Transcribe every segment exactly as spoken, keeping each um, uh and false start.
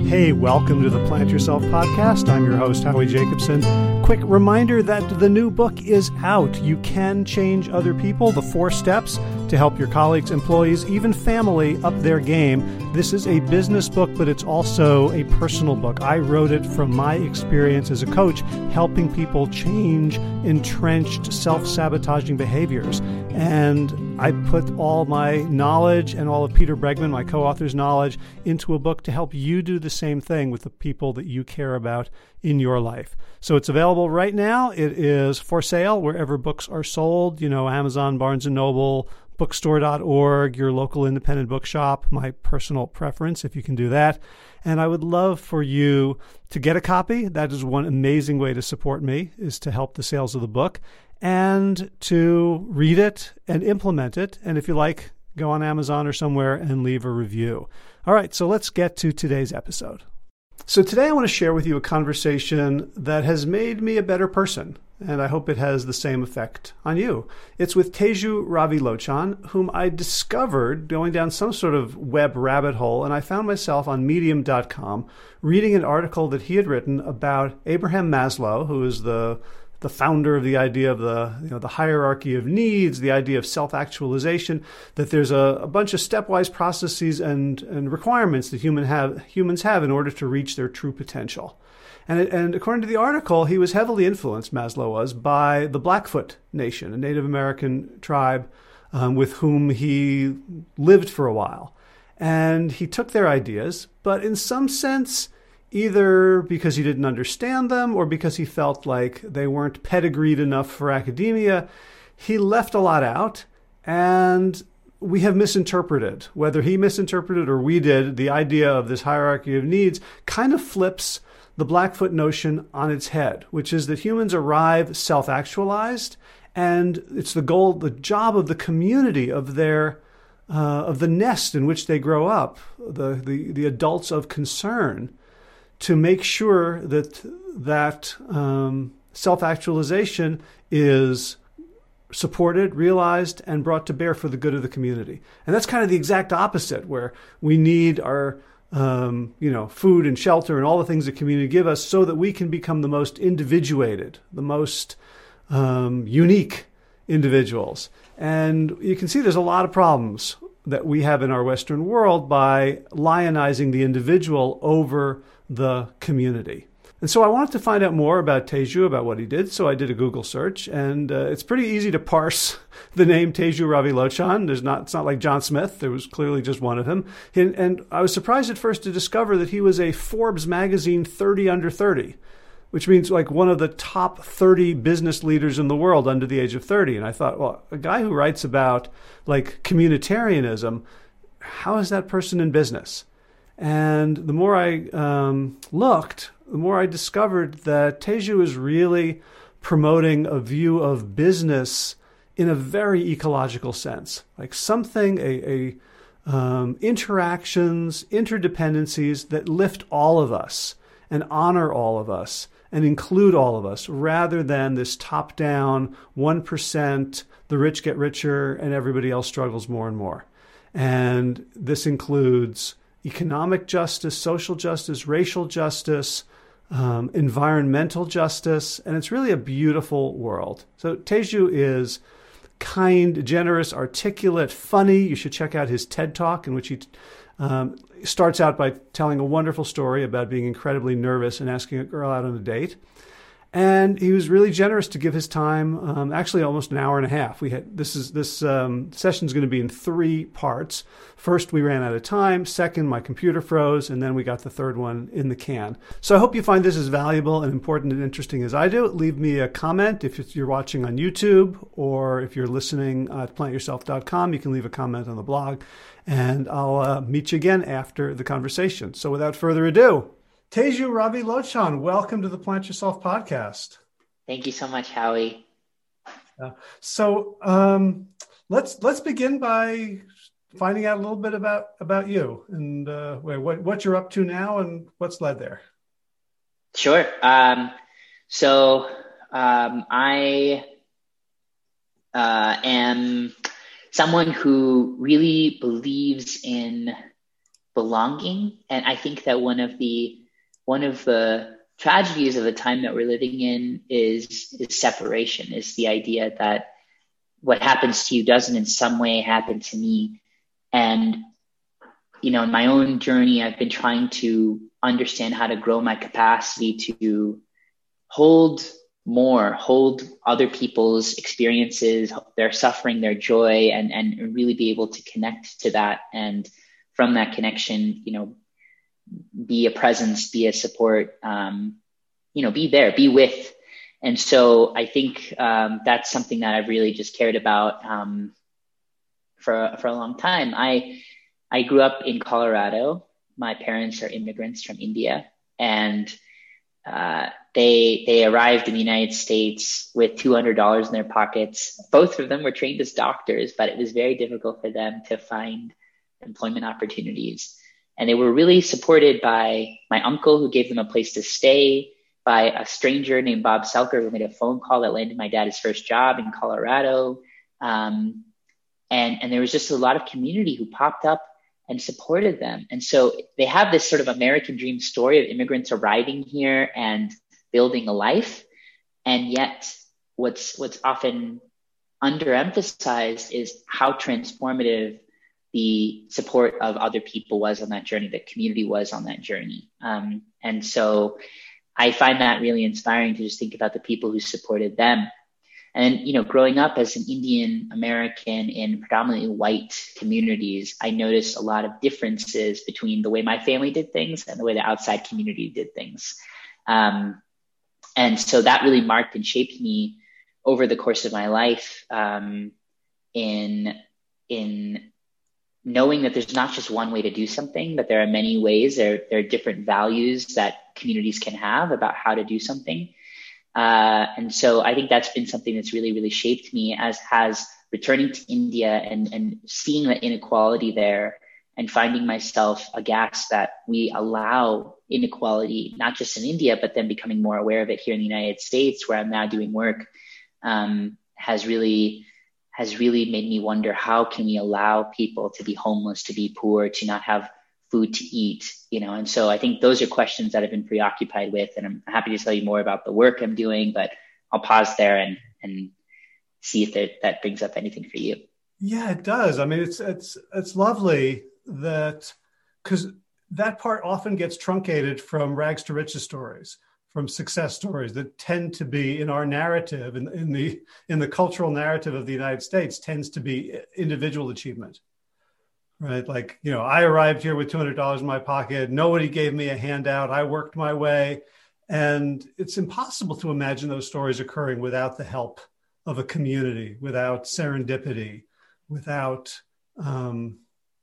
Hey, welcome to the Plant Yourself podcast. I'm your host, Howie Jacobson. Quick reminder that the new book is out. You can change other people. The four steps to help your colleagues, employees, even family up their game. This is a business book, but it's also a personal book. I wrote it from my experience as a coach, helping people change entrenched self-sabotaging behaviors. And I put all my knowledge and all of Peter Bregman, my co-author's knowledge, into a book to help you do the same thing with the people that you care about in your life. So it's available right now. It is for sale wherever books are sold, you know, Amazon, Barnes and Noble, bookstore dot org, your local independent bookshop, my personal preference, if you can do that. And I would love for you to get a copy. That is one amazing way to support me, is to help the sales of the book, and to read it and implement it. And if you like, go on Amazon or somewhere and leave a review. All right, so let's get to today's episode. So today I want to share with you a conversation that has made me a better person, and I hope it has the same effect on you. It's with Teju Ravilochan, whom I discovered going down some sort of web rabbit hole, and I found myself on medium dot com reading an article that he had written about Abraham Maslow, who is the the founder of the idea of the, you know, the hierarchy of needs, the idea of self-actualization, that there's a, a bunch of stepwise processes and, and requirements that human have, humans have in order to reach their true potential. And, it, and according to the article, he was heavily influenced, Maslow was, by the Blackfoot Nation, a Native American tribe um, with whom he lived for a while. And he took their ideas, but in some sense, either because he didn't understand them or because he felt like they weren't pedigreed enough for academia, he left a lot out, and we have misinterpreted. Whether he misinterpreted or we did, the idea of this hierarchy of needs kind of flips the Blackfoot notion on its head, which is that humans arrive self-actualized, and it's the goal, the job of the community, of their uh, of the nest in which they grow up, the the, the adults of concern, to make sure that that um, self-actualization is supported, realized, and brought to bear for the good of the community. And that's kind of the exact opposite, where we need our um, you know, food and shelter and all the things the community give us so that we can become the most individuated, the most um, unique individuals. And you can see there's a lot of problems that we have in our Western world by lionizing the individual over the community. And so I wanted to find out more about Teju, about what he did. So I did a Google search, and uh, it's pretty easy to parse the name Teju Ravilochan. There's not, it's not like John Smith. There was clearly just one of him. And, and I was surprised at first to discover that he was a Forbes magazine thirty under thirty, which means like one of the top thirty business leaders in the world under the age of thirty. And I thought, well, a guy who writes about like communitarianism, how is that person in business? And the more I um, looked, the more I discovered that Teju is really promoting a view of business in a very ecological sense, like something, a, a um, interactions, interdependencies that lift all of us and honor all of us and include all of us, rather than this top-down one percent, the rich get richer and everybody else struggles more and more. And this includes economic justice, social justice, racial justice, um, environmental justice, and it's really a beautiful world. So Teju is kind, generous, articulate, funny. You should check out his TED Talk, in which he um, starts out by telling a wonderful story about being incredibly nervous and asking a girl out on a date. And he was really generous to give his time, um, actually almost an hour and a half. We had this is this um, session is going to be in three parts. First, we ran out of time. Second, my computer froze, and then we got the third one in the can. So I hope you find this as valuable and important and interesting as I do. Leave me a comment if you're watching on YouTube, or if you're listening at plant yourself dot com, you can leave a comment on the blog, and I'll uh, meet you again after the conversation. So without further ado, Teju Ravilochan, welcome to the Plant Yourself podcast. Thank you so much, Howie. Uh, so um, let's let's begin by finding out a little bit about about you and uh, what what you're up to now and what's led there. Sure. Um, so um, I uh, am someone who really believes in belonging. And I think that one of the one of the tragedies of the time that we're living in is is separation, is the idea that what happens to you doesn't in some way happen to me. And, you know, in my own journey, I've been trying to understand how to grow my capacity to hold more, hold other people's experiences, their suffering, their joy, and, and really be able to connect to that. And from that connection, you know, be a presence, be a support, um, you know, be there, be with. And so I think um, that's something that I've really just cared about um, for, for a long time. I, I grew up in Colorado. My parents are immigrants from India, and uh, they, they arrived in the United States with two hundred dollars in their pockets. Both of them were trained as doctors, but it was very difficult for them to find employment opportunities. And they were really supported by my uncle, who gave them a place to stay, by a stranger named Bob Selker, who made a phone call that landed my dad his first job in Colorado. Um, and, and there was just a lot of community who popped up and supported them. And so they have this sort of American dream story of immigrants arriving here and building a life. And yet what's, what's often underemphasized is how transformative the support of other people was on that journey, the community was on that journey. Um, and so I find that really inspiring to just think about the people who supported them. And, you know, growing up as an Indian American in predominantly white communities, I noticed a lot of differences between the way my family did things and the way the outside community did things. Um, and so that really marked and shaped me over the course of my life um, in, in knowing that there's not just one way to do something, that there are many ways, there, there are different values that communities can have about how to do something. Uh, and so I think that's been something that's really, really shaped me, as has returning to India and, and seeing the inequality there and finding myself aghast that we allow inequality, not just in India, but then becoming more aware of it here in the United States, where I'm now doing work, um, has really, has really made me wonder, how can we allow people to be homeless, to be poor, to not have food to eat, you know? And so I think those are questions that I've been preoccupied with, and I'm happy to tell you more about the work I'm doing, but I'll pause there and, and see if that, that brings up anything for you. Yeah, it does. I mean, it's, it's, it's lovely that, because that part often gets truncated from rags to riches stories, from success stories that tend to be in our narrative, in, in the, in the cultural narrative of the United States, tends to be individual achievement. Right? Like, you know, I arrived here with two hundred dollars in my pocket. Nobody gave me a handout. I worked my way. And it's impossible to imagine those stories occurring without the help of a community, without serendipity, without um,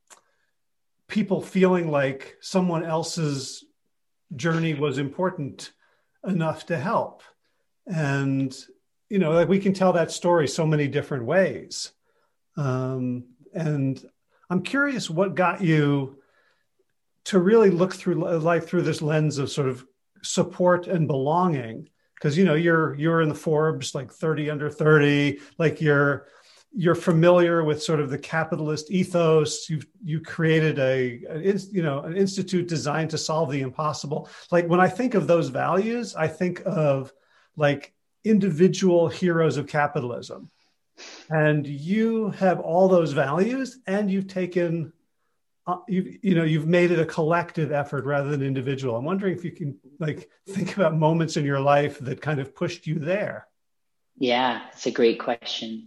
people feeling like someone else's journey was important enough to help. And, you know, like, we can tell that story so many different ways. Um, and I'm curious what got you to really look through life through this lens of sort of support and belonging. Because, you know, you're, you're in the Forbes, like thirty under thirty, like you're, you're familiar with sort of the capitalist ethos. You've, you created a, a, you know, an institute designed to solve the impossible. Like, when I think of those values, I think of like individual heroes of capitalism. And you have all those values, and you've taken, uh, you you know, you've made it a collective effort rather than individual. I'm wondering if you can like think about moments in your life that kind of pushed you there. Yeah, it's a great question.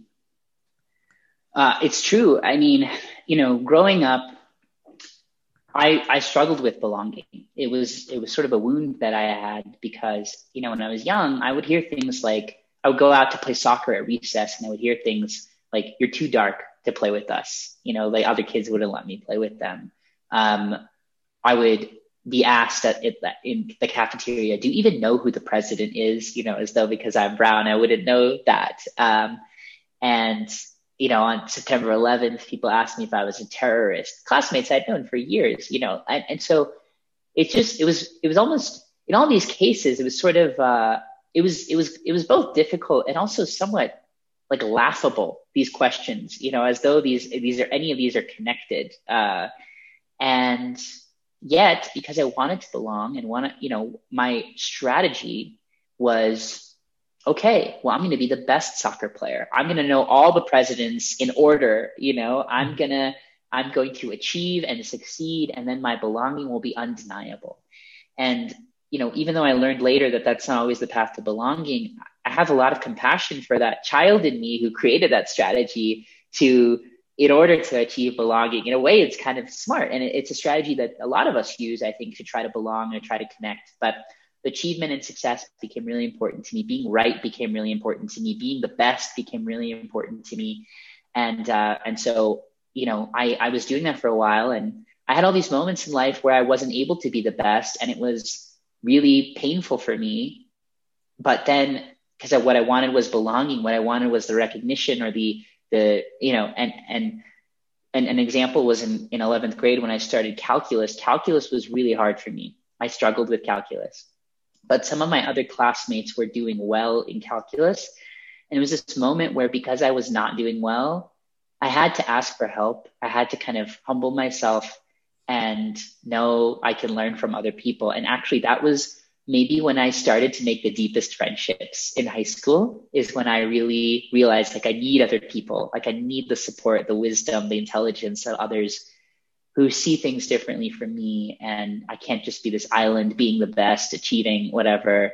Uh, it's true. I mean, you know, growing up, I I struggled with belonging. It was it was sort of a wound that I had because, you know, when I was young, I would hear things like, I would go out to play soccer at recess, and I would hear things like, "You're too dark to play with us." You know, like other kids wouldn't let me play with them. Um, I would be asked at, at, in the cafeteria, "Do you even know who the president is?" You know, as though because I'm brown, I wouldn't know that. Um, and, you know, on September eleventh, people asked me if I was a terrorist. Classmates I'd known for years, you know, and, and so it just, it was, it was almost, in all these cases, it was sort of, uh, It was, it was, it was both difficult and also somewhat like laughable, these questions, you know, as though these, these are, any of these are connected. Uh, and And yet, because I wanted to belong and want to, you know, my strategy was, okay, well, I'm going to be the best soccer player. I'm going to know all the presidents in order, you know, I'm going to, I'm going to achieve and succeed, and then my belonging will be undeniable. And, you know, even though I learned later that that's not always the path to belonging, I have a lot of compassion for that child in me who created that strategy to, in order to achieve belonging. In a way, it's kind of smart. And it's a strategy that a lot of us use, I think, to try to belong and try to connect. But achievement and success became really important to me. Being right became really important to me. Being the best became really important to me. And, uh, and so, you know, I, I was doing that for a while, and I had all these moments in life where I wasn't able to be the best, and it was really painful for me. But then, because what I wanted was belonging, what I wanted was the recognition or the, the, you know, and, and, and an example was in, in eleventh grade when I started calculus. Calculus was really hard for me. I struggled with calculus, but some of my other classmates were doing well in calculus. And it was this moment where, because I was not doing well, I had to ask for help. I had to kind of humble myself and know I can learn from other people. And actually, that was maybe when I started to make the deepest friendships in high school, is when I really realized, like, I need other people. Like, I need the support, the wisdom, the intelligence of others who see things differently from me. And I can't just be this island being the best, achieving whatever.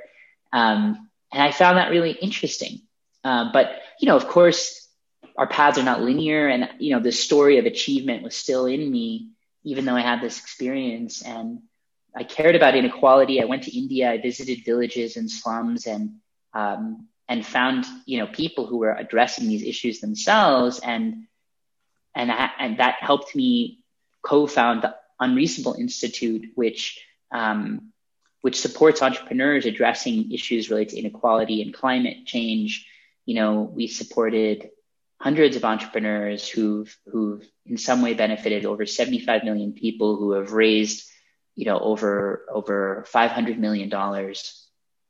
Um, and I found that really interesting. Um, but, you know, of course, our paths are not linear. And, you know, the story of achievement was still in me, even though I had this experience. And I cared about inequality. I went to India. I visited villages and slums, and um, and found, you know, people who were addressing these issues themselves. And and I, and that helped me co-found the Unreasonable Institute, which um, which supports entrepreneurs addressing issues related to inequality and climate change. You know, we supported hundreds of entrepreneurs who've who've in some way benefited over seventy-five million people, who have raised, you know, over over five hundred million dollars.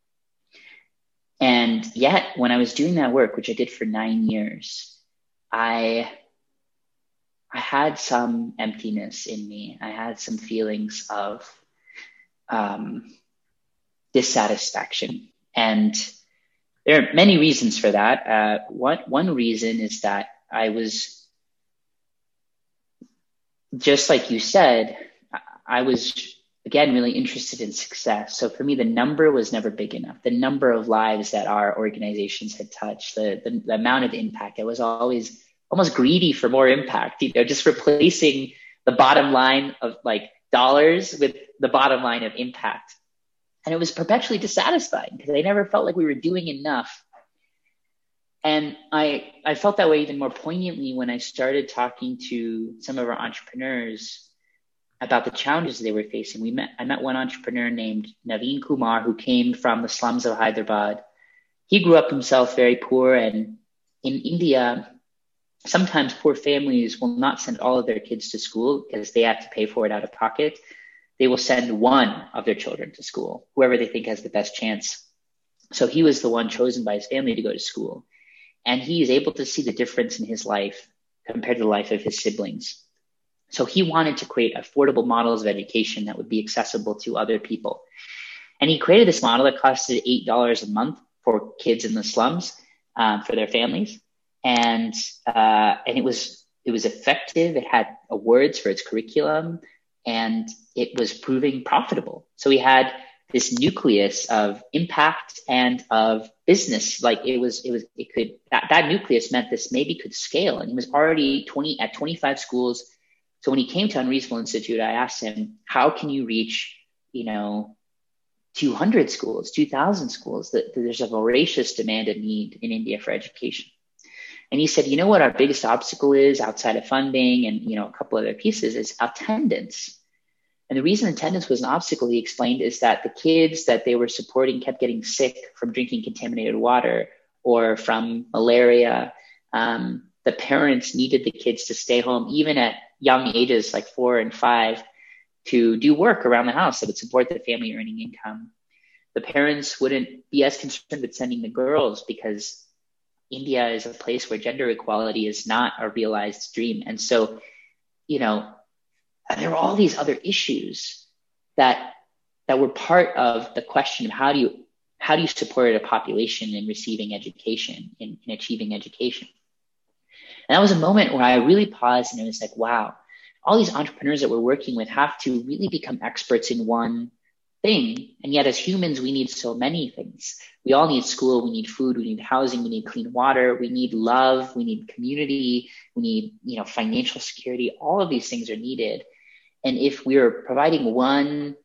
And yet, when I was doing that work, which I did for nine years, I I had some emptiness in me. I had some feelings of um, dissatisfaction. And there are many reasons for that. Uh, one, one reason is that I was, just like you said, I was, again, really interested in success. So for me, the number was never big enough. The number of lives that our organizations had touched, the, the, the amount of impact, I was always almost greedy for more impact, you know, just replacing the bottom line of like dollars with the bottom line of impact. And it was perpetually dissatisfying because I never felt like we were doing enough. And I I felt that way even more poignantly when I started talking to some of our entrepreneurs about the challenges they were facing. We met I met one entrepreneur named Naveen Kumar, who came from the slums of Hyderabad. He grew up himself very poor, and in India, sometimes poor families will not send all of their kids to school because they have to pay for it out of pocket. They will send one of their children to school, whoever they think has the best chance. So he was the one chosen by his family to go to school. And he is able to see the difference in his life compared to the life of his siblings. So he wanted to create affordable models of education that would be accessible to other people. And he created this model that costed eight dollars a month for kids in the slums, um, for their families. And uh, and it was it was effective. It had awards for its curriculum, and it was proving profitable. So we had this nucleus of impact and of business. Like it was, it was, it could, that, that nucleus meant this maybe could scale. And he was already twenty at twenty-five schools. So when he came to Unreasonable Institute, I asked him, how can you reach, you know, two hundred schools, two thousand schools? That there's a voracious demand and need in India for education. And he said, you know what our biggest obstacle is outside of funding and, you know, a couple other pieces is attendance. And the reason attendance was an obstacle, he explained, is that the kids that they were supporting kept getting sick from drinking contaminated water or from malaria. Um, the parents needed the kids to stay home, even at young ages like four and five, to do work around the house that would support the family earning income. The parents wouldn't be as concerned with sending the girls because India is a place where gender equality is not a realized dream. And so, you know, And there were all these other issues that that were part of the question of how do you how do you support a population in receiving education, in, in achieving education. And that was a moment where I really paused and it was like, wow, all these entrepreneurs that we're working with have to really become experts in one thing. And yet as humans, we need so many things. We all need school, we need food, we need housing, we need clean water, we need love, we need community, we need, you know, financial security. All of these things are needed. And if we're providing one,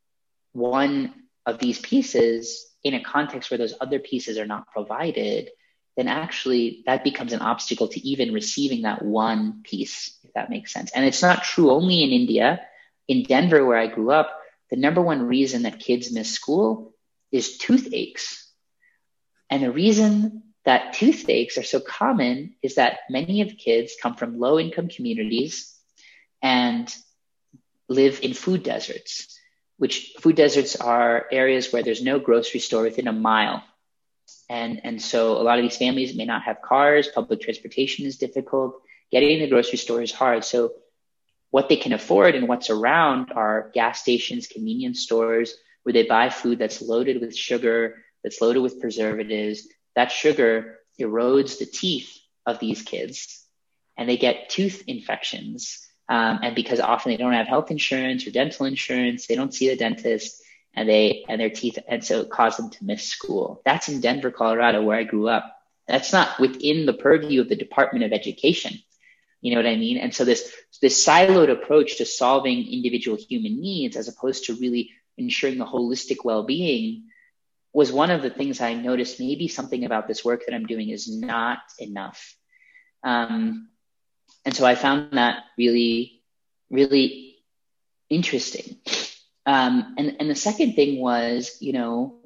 one of these pieces in a context where those other pieces are not provided, then actually that becomes an obstacle to even receiving that one piece, if that makes sense. And it's not true only in India. In Denver, where I grew up, the number one reason that kids miss school is toothaches. And the reason that toothaches are so common is that many of the kids come from low-income communities and live in food deserts, which food deserts are areas where there's no grocery store within a mile. And, and so a lot of these families may not have cars, public transportation is difficult, getting to the grocery store is hard. So what they can afford and what's around are gas stations, convenience stores, where they buy food that's loaded with sugar, that's loaded with preservatives. That sugar erodes the teeth of these kids and they get tooth infections. Um, and because often they don't have health insurance or dental insurance, they don't see the dentist and they, and their teeth, and so it caused them to miss school. That's in Denver, Colorado, where I grew up. That's not within the purview of the Department of Education. You know what I mean? And so this, this siloed approach to solving individual human needs, as opposed to really ensuring the holistic well-being, was one of the things I noticed. Maybe something about this work that I'm doing is not enough. Um, and so I found that really, really interesting. Um, and, and the second thing was, you know,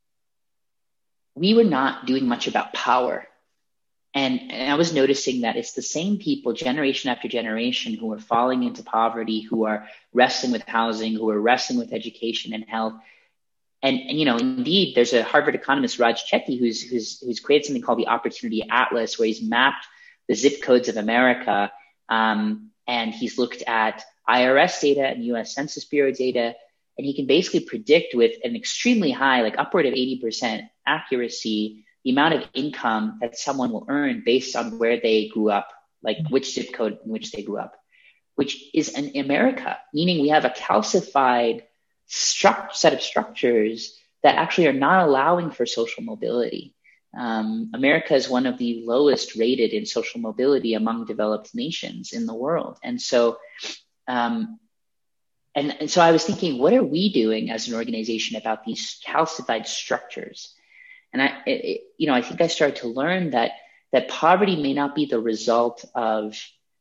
we were not doing much about power. And, and I was noticing that it's the same people generation after generation who are falling into poverty, who are wrestling with housing, who are wrestling with education and health. And, and you know, indeed, there's a Harvard economist, Raj Chetty, who's, who's, who's created something called the Opportunity Atlas, where he's mapped the zip codes of America. Um, and he's looked at I R S data and U S Census Bureau data. And he can basically predict with an extremely high, like upward of eighty percent accuracy, the amount of income that someone will earn based on where they grew up, like which zip code in which they grew up, which is in America, meaning we have a calcified stru- set of structures that actually are not allowing for social mobility. Um, America is one of the lowest rated in social mobility among developed nations in the world. And so, um, and, and so I was thinking, what are we doing as an organization about these calcified structures? And I, it, you know, I think I started to learn that that poverty may not be the result of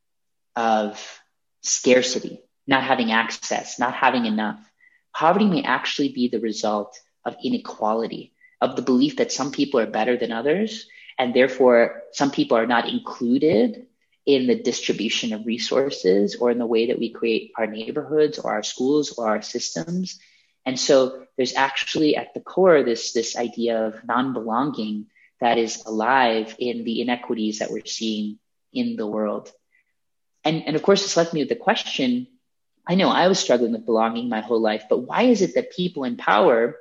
of scarcity, not having access, not having enough. Poverty may actually be the result of inequality, of the belief that some people are better than others, and therefore some people are not included in the distribution of resources or in the way that we create our neighborhoods or our schools or our systems. And so there's actually at the core this, this idea of non-belonging that is alive in the inequities that we're seeing in the world. And, and of course, this left me with the question, I know I was struggling with belonging my whole life, but why is it that people in power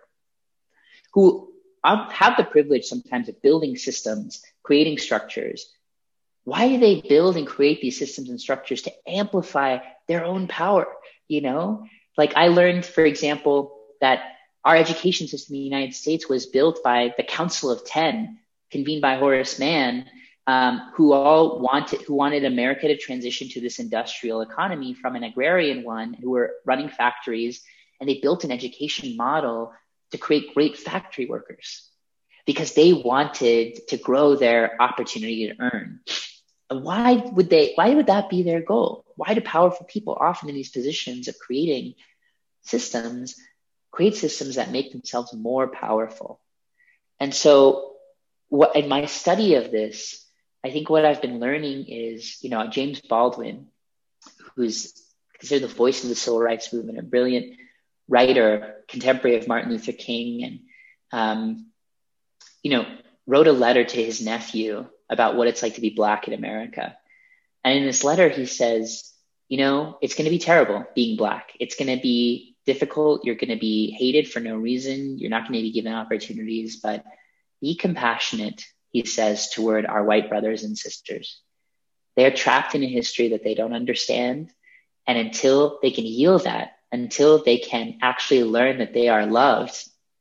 who have the privilege sometimes of building systems, creating structures, why do they build and create these systems and structures to amplify their own power? You know, like I learned, for example, that our education system in the United States was built by the Council of Ten, convened by Horace Mann, um, who all wanted, who wanted America to transition to this industrial economy from an agrarian one, who were running factories, and they built an education model to create great factory workers because they wanted to grow their opportunity to earn. Why would they, why would that be their goal? Why do powerful people often in these positions of creating systems, create systems that make themselves more powerful? And so what, in my study of this, I think what I've been learning is, you know, James Baldwin, who's considered the voice of the civil rights movement, a brilliant writer, contemporary of Martin Luther King, and, um, you know, wrote a letter to his nephew about what it's like to be Black in America. And in this letter, he says, you know, it's going to be terrible being Black. It's going to be difficult. You're going to be hated for no reason. You're not going to be given opportunities, but be compassionate, he says, toward our white brothers and sisters. They're trapped in a history that they don't understand. And until they can heal that, until they can actually learn that they are loved,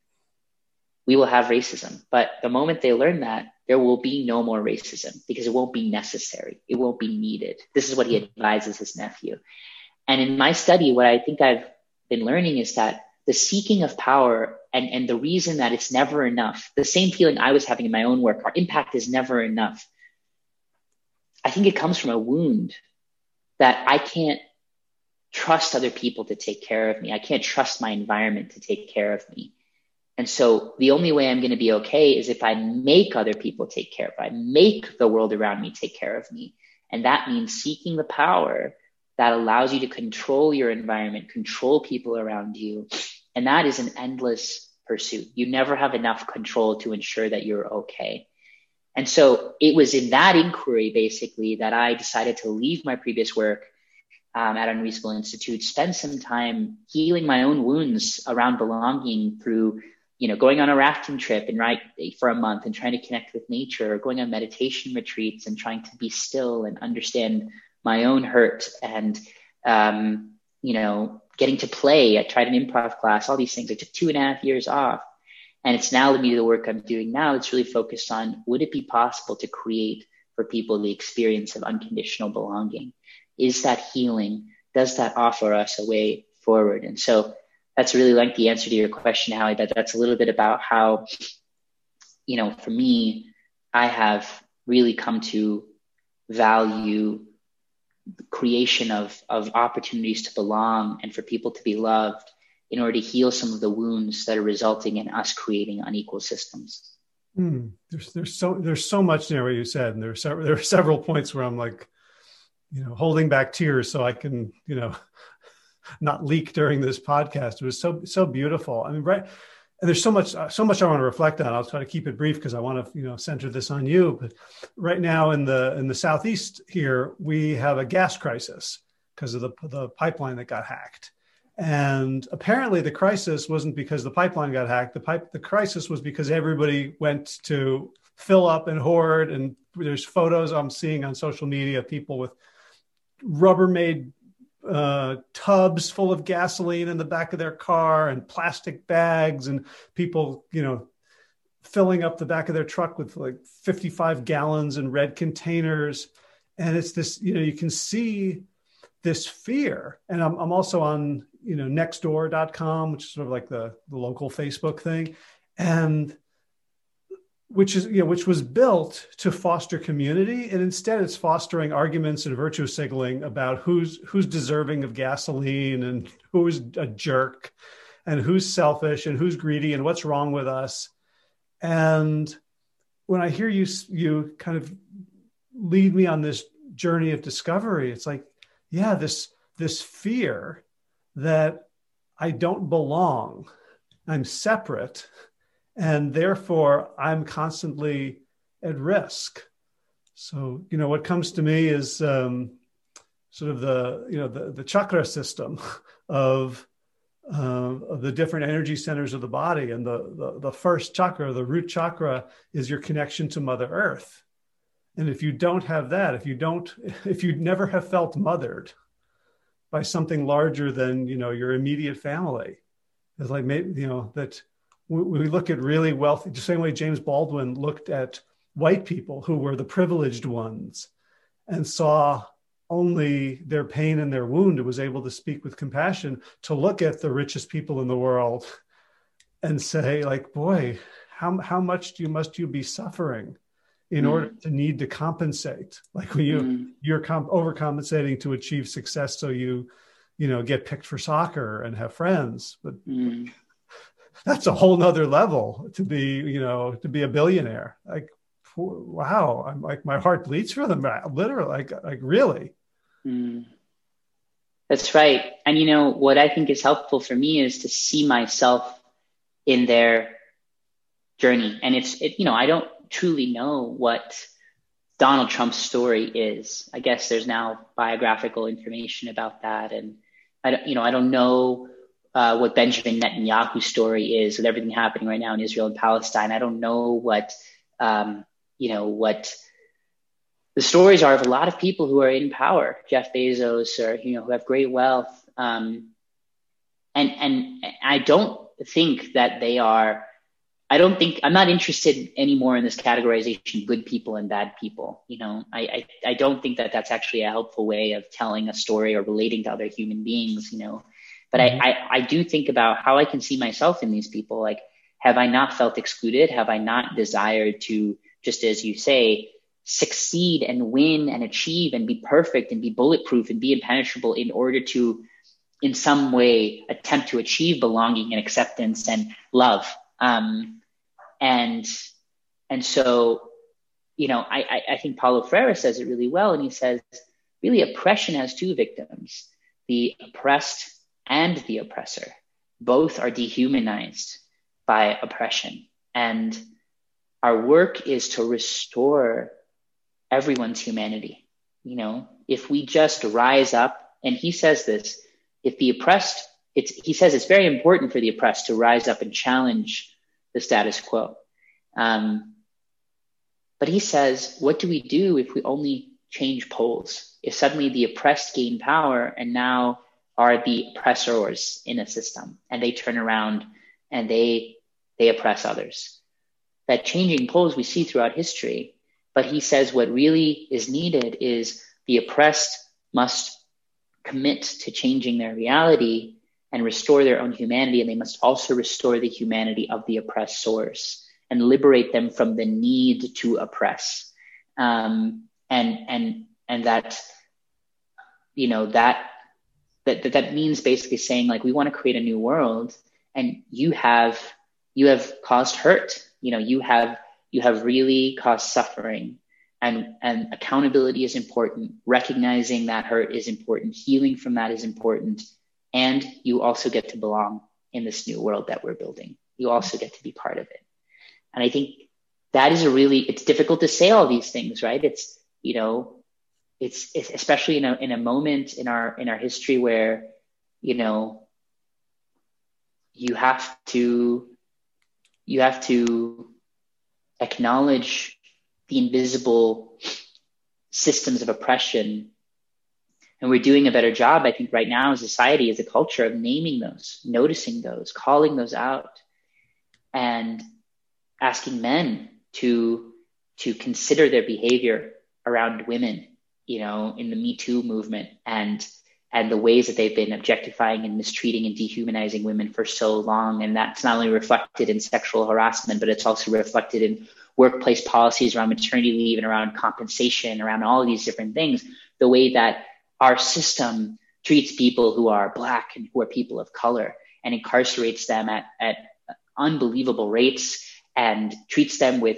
we will have racism. But the moment they learn that, there will be no more racism because it won't be necessary. It won't be needed. This is what he advises his nephew. And in my study, what I think I've been learning is that the seeking of power and, and the reason that it's never enough, the same feeling I was having in my own work, our impact is never enough. I think it comes from a wound that I can't trust other people to take care of me. I can't trust my environment to take care of me. And so the only way I'm going to be okay is if I make other people take care of me. I make the world around me take care of me. And that means seeking the power that allows you to control your environment, control people around you. And that is an endless pursuit. You never have enough control to ensure that you're okay. And so it was in that inquiry, basically, that I decided to leave my previous work um, at Unreasonable Institute, spend some time healing my own wounds around belonging through, you know, going on a rafting trip and right for a month and trying to connect with nature, or going on meditation retreats and trying to be still and understand my own hurt, and, um, you know, getting to play. I tried an improv class, all these things. I took two and a half years off. And it's now led me to the work I'm doing now. It's really focused on, would it be possible to create for people the experience of unconditional belonging? Is that healing? Does that offer us a way forward? And so that's really like the answer to your question, Howie, that that's a little bit about how, you know, for me, I have really come to value the creation of, of opportunities to belong and for people to be loved in order to heal some of the wounds that are resulting in us creating unequal systems. Mm, there's there's so there's so much there what you said, and there are several there are several points where I'm like, you know, holding back tears so I can, you know, not leak during this podcast. It was so so beautiful. I mean, right. And there's so much uh, so much I want to reflect on. I'll try to keep it brief because I want to, you know, center this on you. But right now in the in the Southeast here, we have a gas crisis because of the the pipeline that got hacked. And apparently the crisis wasn't because the pipeline got hacked. The pipe, the crisis was because everybody went to fill up and hoard. And there's photos I'm seeing on social media of people with Rubbermaid uh, tubs full of gasoline in the back of their car and plastic bags, and people, you know, filling up the back of their truck with like fifty-five gallons in red containers. And it's this, you know, you can see this fear. And I'm, I'm also on, you know, nextdoor dot com, which is sort of like the, the local Facebook thing. And which is, you know, which was built to foster community. And instead it's fostering arguments and virtue signaling about who's, who's deserving of gasoline and who's a jerk and who's selfish and who's greedy and what's wrong with us. And when I hear you, you kind of lead me on this journey of discovery, it's like, yeah, this, this fear that I don't belong, I'm separate, and therefore I'm constantly at risk. So, you know, what comes to me is um, sort of the, you know, the, the chakra system of, uh, of the different energy centers of the body. And the, the, the first chakra, the root chakra, is your connection to Mother Earth. And if you don't have that, if you don't, if you never have felt mothered by something larger than, you know, your immediate family, it's like, maybe, you know, that we, we look at really wealthy, the same way James Baldwin looked at white people who were the privileged ones and saw only their pain and their wound, and was able to speak with compassion, to look at the richest people in the world and say, like, boy, how, how much do you, must you be suffering in mm. order to need to compensate? Like when you, mm. you're comp- overcompensating to achieve success. So you, you know, get picked for soccer and have friends, but mm. that's a whole nother level to be, you know, to be a billionaire. Like, wow. I'm like, my heart bleeds for them. Literally, like, like really. Mm. That's right. And, you know, what I think is helpful for me is to see myself in their journey. And it's, it, you know, I don't truly know what Donald Trump's story is. I guess there's now biographical information about that. And I don't, you know, I don't know uh, what Benjamin Netanyahu's story is with everything happening right now in Israel and Palestine. I don't know what, um, you know, what the stories are of a lot of people who are in power, Jeff Bezos, or, you know, who have great wealth. Um, and, and I don't think that they are, I don't think, I'm not interested anymore in this categorization, good people and bad people. You know, I, I, I don't think that that's actually a helpful way of telling a story or relating to other human beings, you know. But mm-hmm. I, I, I do think about how I can see myself in these people. Like, have I not felt excluded? Have I not desired to, just as you say, succeed and win and achieve and be perfect and be bulletproof and be impenetrable in order to, in some way, attempt to achieve belonging and acceptance and love? Um, and and so, you know, I, I, I think Paulo Freire says it really well. And he says, really, oppression has two victims, the oppressed and the oppressor. Both are dehumanized by oppression. And our work is to restore everyone's humanity. You know, if we just rise up, and he says this, if the oppressed, it's, he says it's very important for the oppressed to rise up and challenge the status quo. Um, but he says, what do we do if we only change poles? If suddenly the oppressed gain power and now are the oppressors in a system, and they turn around and they, they oppress others. That changing poles we see throughout history. But he says what really is needed is the oppressed must commit to changing their reality and restore their own humanity. And they must also restore the humanity of the oppressors and liberate them from the need to oppress. Um, and, and, and that, you know, that, that, that, that means basically saying, like, we want to create a new world, and you have, you have caused hurt. You know, you have, you have really caused suffering, and, and accountability is important. Recognizing that hurt is important. Healing from that is important. And you also get to belong in this new world that we're building. You also get to be part of it. And I think that is a really, it's difficult to say all these things, right? It's, you know, it's, it's especially in a, in a moment in our, in our history where, you know, you have to, you have to acknowledge the invisible systems of oppression. And we're doing a better job, I think, right now as a society, as a culture, of naming those, noticing those, calling those out, and asking men to, to consider their behavior around women, you know, in the Me Too movement, and, and the ways that they've been objectifying and mistreating and dehumanizing women for so long. And that's not only reflected in sexual harassment, but it's also reflected in workplace policies around maternity leave and around compensation, around all of these different things. The way that our system treats people who are Black and who are people of color, and incarcerates them at, at unbelievable rates, and treats them with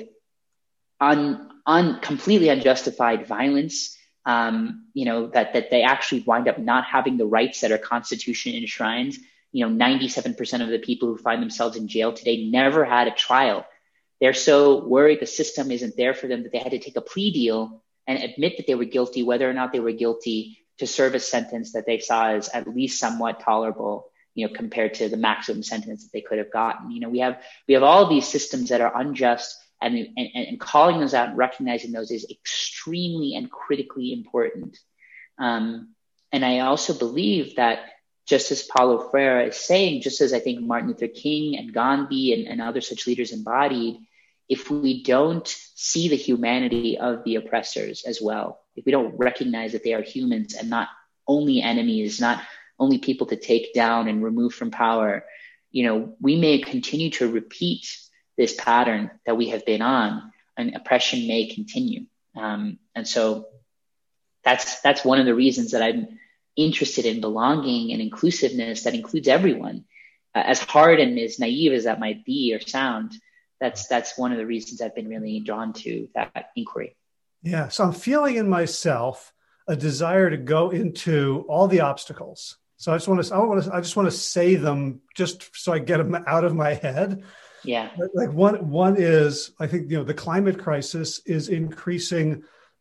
un, un, completely unjustified violence. Um, you know, that, that they actually wind up not having the rights that our Constitution enshrines. You know, ninety-seven percent of the people who find themselves in jail today never had a trial. They're so worried the system isn't there for them that they had to take a plea deal and admit that they were guilty, whether or not they were guilty, to serve a sentence that they saw as at least somewhat tolerable, you know, compared to the maximum sentence that they could have gotten. You know, we have, we have all these systems that are unjust, and, and, and calling those out and recognizing those is extremely and critically important. Um, and I also believe that, just as Paulo Freire is saying, just as I think Martin Luther King and Gandhi and, and other such leaders embodied, if we don't see the humanity of the oppressors as well, if we don't recognize that they are humans and not only enemies, not only people to take down and remove from power, you know, we may continue to repeat this pattern that we have been on, and oppression may continue. Um, and so that's, that's one of the reasons that I'm interested in belonging and inclusiveness that includes everyone. Uh, as hard and as naive as that might be or sound, that's that's one of the reasons I've been really drawn to that inquiry. Yeah, so I'm feeling in myself a desire to go into all the obstacles. So I just want to, I want to, I just want to say them just so I get them out of my head. Yeah. Like one, one is, I think, you know, the climate crisis is increasing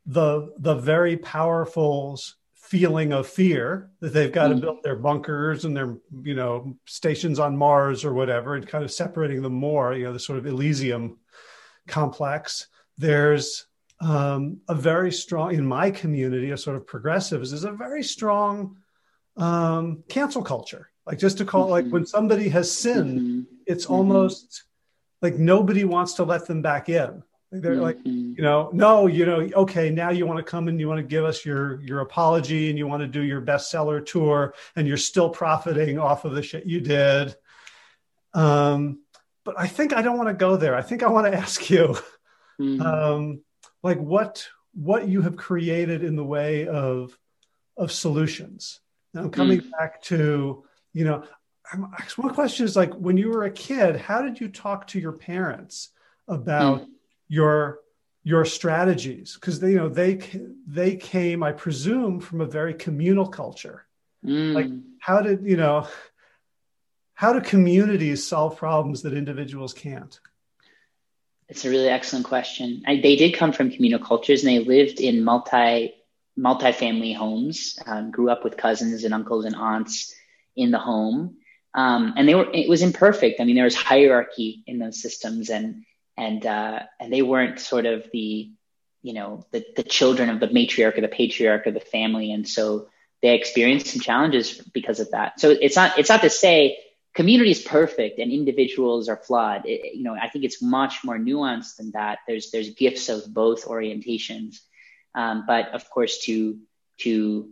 the the very powerful feeling of fear that they've got to build their bunkers and their, you know, stations on Mars or whatever, and kind of separating them more, you know, the sort of Elysium complex. There's um, a very strong, in my community, a sort of progressives, is a very strong um, cancel culture. Like just to call, mm-hmm. like when somebody has sinned, mm-hmm. it's mm-hmm. almost like nobody wants to let them back in. They're like, you know, no, you know, okay, now you want to come and you want to give us your your apology and you want to do your bestseller tour and you're still profiting off of the shit you did. Um, but I think I don't want to go there. I think I want to ask you, mm-hmm. um, like what what you have created in the way of of solutions. Now I'm coming mm-hmm. back to, you know, one question is like, when you were a kid, how did you talk to your parents about mm-hmm. your your strategies? Because they, you know, they they came, I presume, from a very communal culture. Mm. Like, how did you know? How do communities solve problems that individuals can't? It's a really excellent question. I, they did come from communal cultures, and they lived in multi multi-family homes. Um, grew up with cousins and uncles and aunts in the home, um, and they were. It was imperfect. I mean, there was hierarchy in those systems, and And uh, and they weren't sort of the, you know, the, the children of the matriarch or the patriarch of the family. And so they experienced some challenges because of that. So it's not it's not to say community is perfect and individuals are flawed. It, you know, I think it's much more nuanced than that. There's there's gifts of both orientations. Um, but of course, to to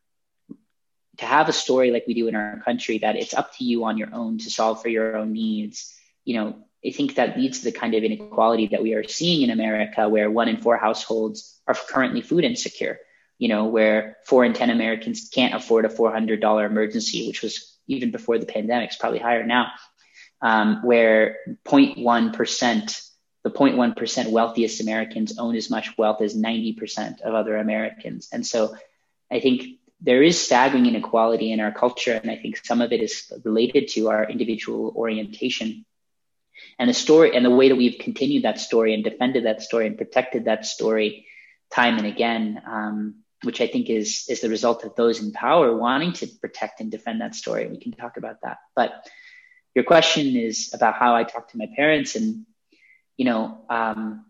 to have a story like we do in our country, that it's up to you on your own to solve for your own needs, you know, I think that leads to the kind of inequality that we are seeing in America, where one in four households are currently food insecure, you know, where four in ten Americans can't afford a four hundred dollars emergency, which was even before the pandemic, it's probably higher now, um, where zero point one percent, the zero point one percent wealthiest Americans own as much wealth as ninety percent of other Americans. And so I think there is staggering inequality in our culture. And I think some of it is related to our individual orientation. And the story and the way that we've continued that story and defended that story and protected that story time and again, um, which I think is is the result of those in power wanting to protect and defend that story. We can talk about that. But your question is about how I talk to my parents. And, you know, um,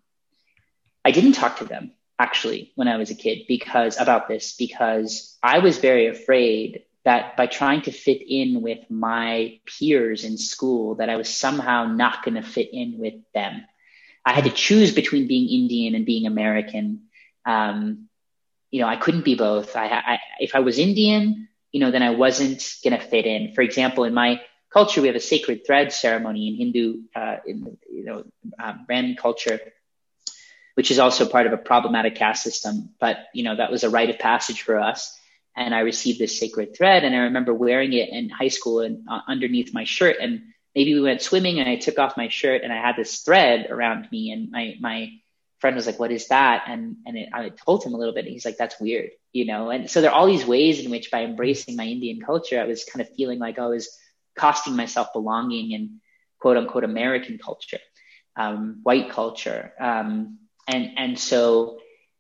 I didn't talk to them actually when I was a kid because about this, because I was very afraid that by trying to fit in with my peers in school, that I was somehow not going to fit in with them. I had to choose between being Indian and being American. Um, you know, I couldn't be both. I, I, if I was Indian, you know, then I wasn't going to fit in. For example, in my culture, we have a sacred thread ceremony in Hindu, uh, in, you know, um, Brahmin culture, which is also part of a problematic caste system. But, you know, that was a rite of passage for us. And I received this sacred thread, and I remember wearing it in high school and uh, underneath my shirt. And maybe we went swimming, and I took off my shirt, and I had this thread around me. And my my friend was like, "What is that?" And and it, I told him a little bit. And he's like, "That's weird," you know. And so there are all these ways in which, by embracing my Indian culture, I was kind of feeling like I was costing myself belonging in quote unquote American culture, um, white culture, um, and and so.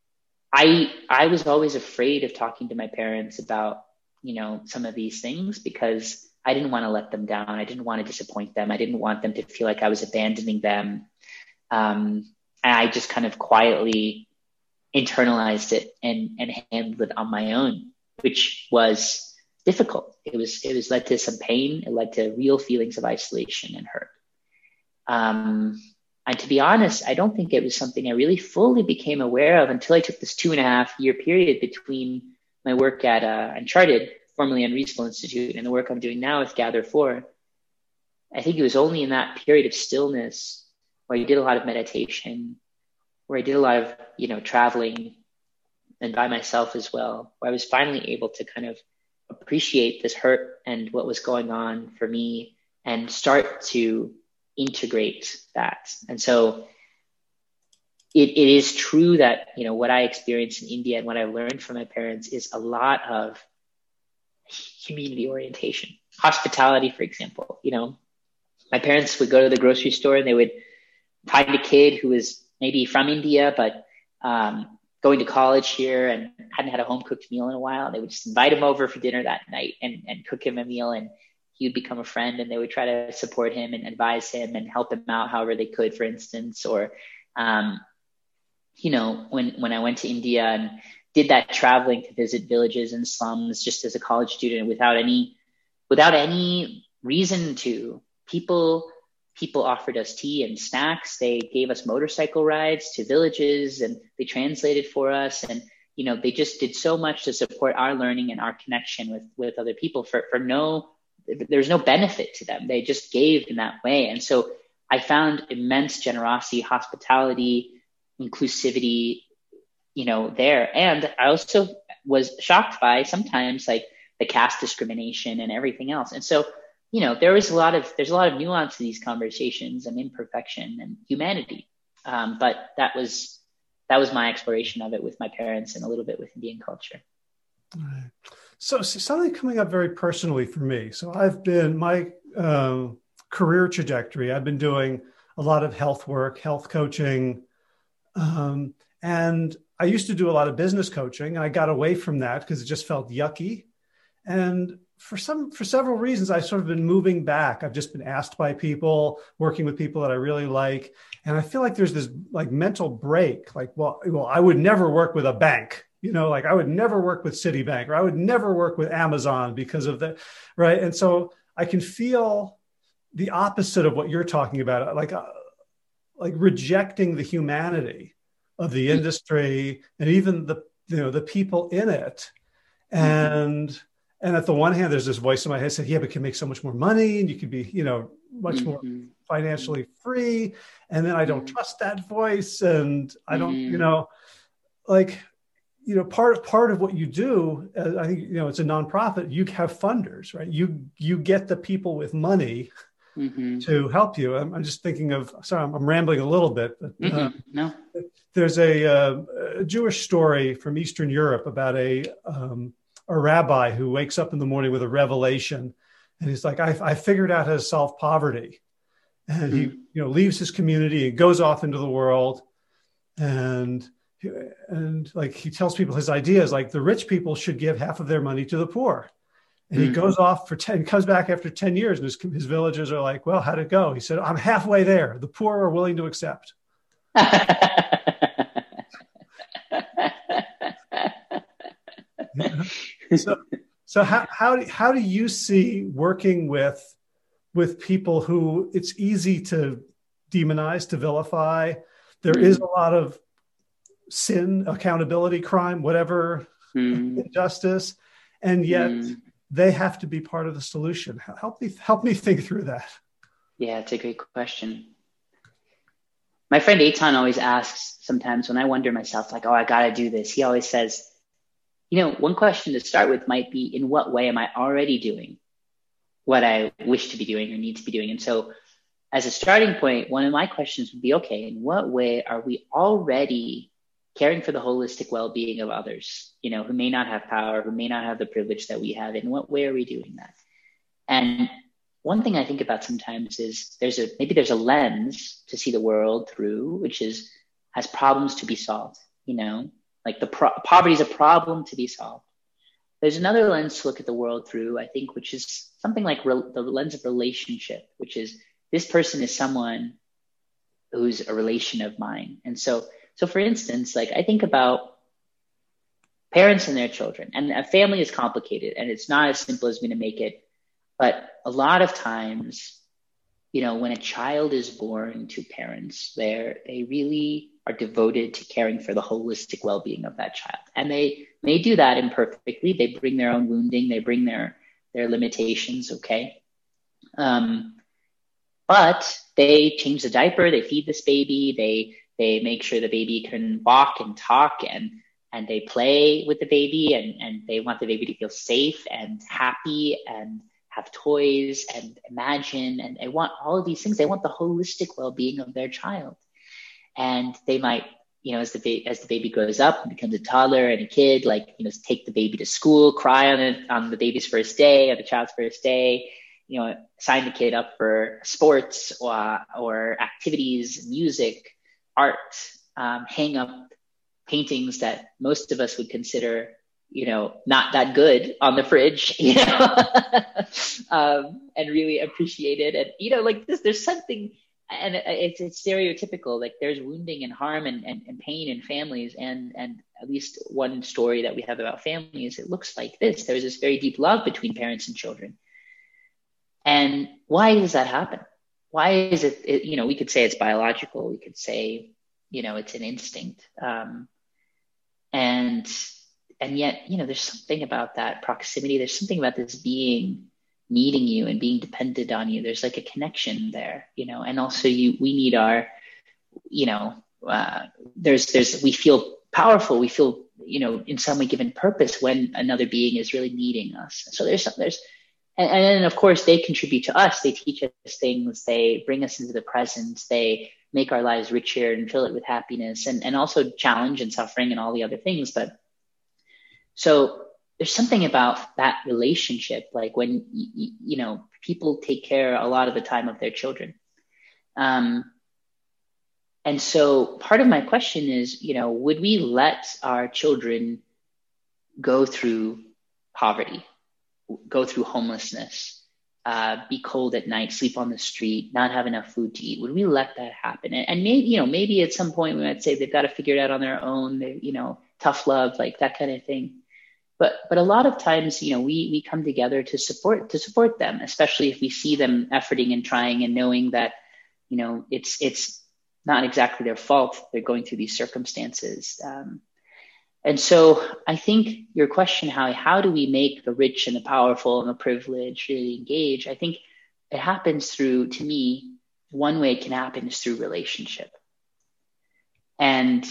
I I was always afraid of talking to my parents about, you know, some of these things because I didn't want to let them down. I didn't want to disappoint them. I didn't want them to feel like I was abandoning them. Um, and I just kind of quietly internalized it and, and handled it on my own, which was difficult. It was, it was led to some pain. It led to real feelings of isolation and hurt. Um, And to be honest, I don't think it was something I really fully became aware of until I took this two and a half year period between my work at uh, Uncharted, formerly Unreasonable Institute, and the work I'm doing now with Gather four. I think it was only in that period of stillness where I did a lot of meditation, where I did a lot of, you know, traveling and by myself as well, where I was finally able to kind of appreciate this hurt and what was going on for me and start to integrate that. And so it, it is true that, you know, what I experienced in India and what I learned from my parents is a lot of community orientation, hospitality, for example. You know, my parents would go to the grocery store and they would find a kid who was maybe from India, but um, going to college here and hadn't had a home cooked meal in a while. They would just invite him over for dinner that night and, and cook him a meal, and he would become a friend, and they would try to support him and advise him and help him out however they could, for instance. Or, um, you know, when, when I went to India and did that traveling to visit villages and slums just as a college student without any, without any reason to, people, people offered us tea and snacks. They gave us motorcycle rides to villages, and they translated for us. And, you know, they just did so much to support our learning and our connection with, with other people for, for no, there's no benefit to them. They just gave in that way. And so I found immense generosity, hospitality, inclusivity, you know, there. And I also was shocked by sometimes like the caste discrimination and everything else. And so, you know, there was a lot of, there's a lot of nuance to these conversations and imperfection and humanity. Um, but that was, that was my exploration of it with my parents and a little bit with Indian culture. All right. So, so something coming up very personally for me. So I've been, my uh, career trajectory, I've been doing a lot of health work, health coaching. Um, and I used to do a lot of business coaching. I got away from that because it just felt yucky. And for some, for several reasons, I've sort of been moving back. I've just been asked by people, working with people that I really like. And I feel like there's this like mental break, like, well, well, I would never work with a bank. You know, like I would never work with Citibank, or I would never work with Amazon because of that, right? And so I can feel the opposite of what you're talking about, like uh, like rejecting the humanity of the industry and even the, you know, the people in it. And mm-hmm. and at the one hand, there's this voice in my head saying, yeah, but you can make so much more money and you can be, you know, much mm-hmm. more financially free. And then I don't mm-hmm. trust that voice, and I don't, mm-hmm. you know, like. You know, part part of what you do, uh, I think, you know, it's a nonprofit. You have funders, right? You you get the people with money mm-hmm. to help you. I'm, I'm just thinking of. Sorry, I'm, I'm rambling a little bit, but uh, mm-hmm. no. There's a, uh, a Jewish story from Eastern Europe about a um, a rabbi who wakes up in the morning with a revelation, and he's like, I, I figured out how to solve poverty, and mm-hmm. he you know leaves his community and goes off into the world, and. And like he tells people his ideas, like the rich people should give half of their money to the poor. And mm-hmm. he goes off for ten, comes back after ten years, and his, his villagers are like, well, how'd it go? He said, I'm halfway there. The poor are willing to accept. so so how, how, do, how do you see working with, with people who it's easy to demonize, to vilify? There mm-hmm. is a lot of sin, accountability, crime, whatever, mm. injustice, and yet mm. they have to be part of the solution. Help me, help me think through that. Yeah, it's a great question. My friend Eitan always asks sometimes when I wonder myself, like, oh, I got to do this. He always says, you know, one question to start with might be, in what way am I already doing what I wish to be doing or need to be doing? And so as a starting point, one of my questions would be, okay, in what way are we already caring for the holistic well-being of others, you know, who may not have power, who may not have the privilege that we have? In what way are we doing that? And one thing I think about sometimes is there's a, maybe there's a lens to see the world through, which is, has problems to be solved, you know, like the pro- poverty is a problem to be solved. There's another lens to look at the world through, I think, which is something like re- the lens of relationship, which is, this person is someone who's a relation of mine. And so So for instance, like I think about parents and their children, and a family is complicated and it's not as simple as we're going to make it. But a lot of times, you know, when a child is born to parents, they're, they really are devoted to caring for the holistic well-being of that child. And they may do that imperfectly. They bring their own wounding. They bring their, their limitations. Okay. Um, but they change the diaper. They feed this baby. They, They make sure the baby can walk and talk, and, and they play with the baby, and, and they want the baby to feel safe and happy and have toys and imagine. And they want all of these things. They want the holistic well-being of their child. And they might, you know, as the, ba- as the baby grows up and becomes a toddler and a kid, like, you know, take the baby to school, cry on it on the baby's first day, or the child's first day, you know, sign the kid up for sports or, or activities, music, art, um, hang up paintings that most of us would consider, you know, not that good on the fridge, you know, um, and really appreciate it. And, you know, like this, there's something, and it's, it's stereotypical, like there's wounding and harm and, and, and pain in families. And, and at least one story that we have about families, it looks like this. There's this very deep love between parents and children. And why does that happen? Why is it, it you know, we could say it's biological. We could say, you know, it's an instinct. Um, and, and yet, you know, there's something about that proximity. There's something about this being needing you and being dependent on you. There's like a connection there, you know, and also you, we need our, you know, uh, there's, there's, we feel powerful. We feel, you know, in some way given purpose when another being is really needing us. So there's, there's, and, and then of course they contribute to us. They teach us things. They bring us into the present. They make our lives richer and fill it with happiness, and, and also challenge and suffering and all the other things. But so there's something about that relationship, like when, you, you know, people take care a lot of the time of their children. Um, and so part of my question is, you know, would we let our children go through poverty, go through homelessness, uh, be cold at night, sleep on the street, not have enough food to eat? Would we let that happen? And, and maybe, you know, maybe at some point we might say they've got to figure it out on their own, they, you know, tough love, like that kind of thing. But but a lot of times, you know, we we come together to support to support them, especially if we see them efforting and trying and knowing that, you know, it's it's not exactly their fault. They're going through these circumstances. Um, and so I think your question, how how do we make the rich and the powerful and the privileged really engage? I think it happens through, to me, one way it can happen is through relationship. And,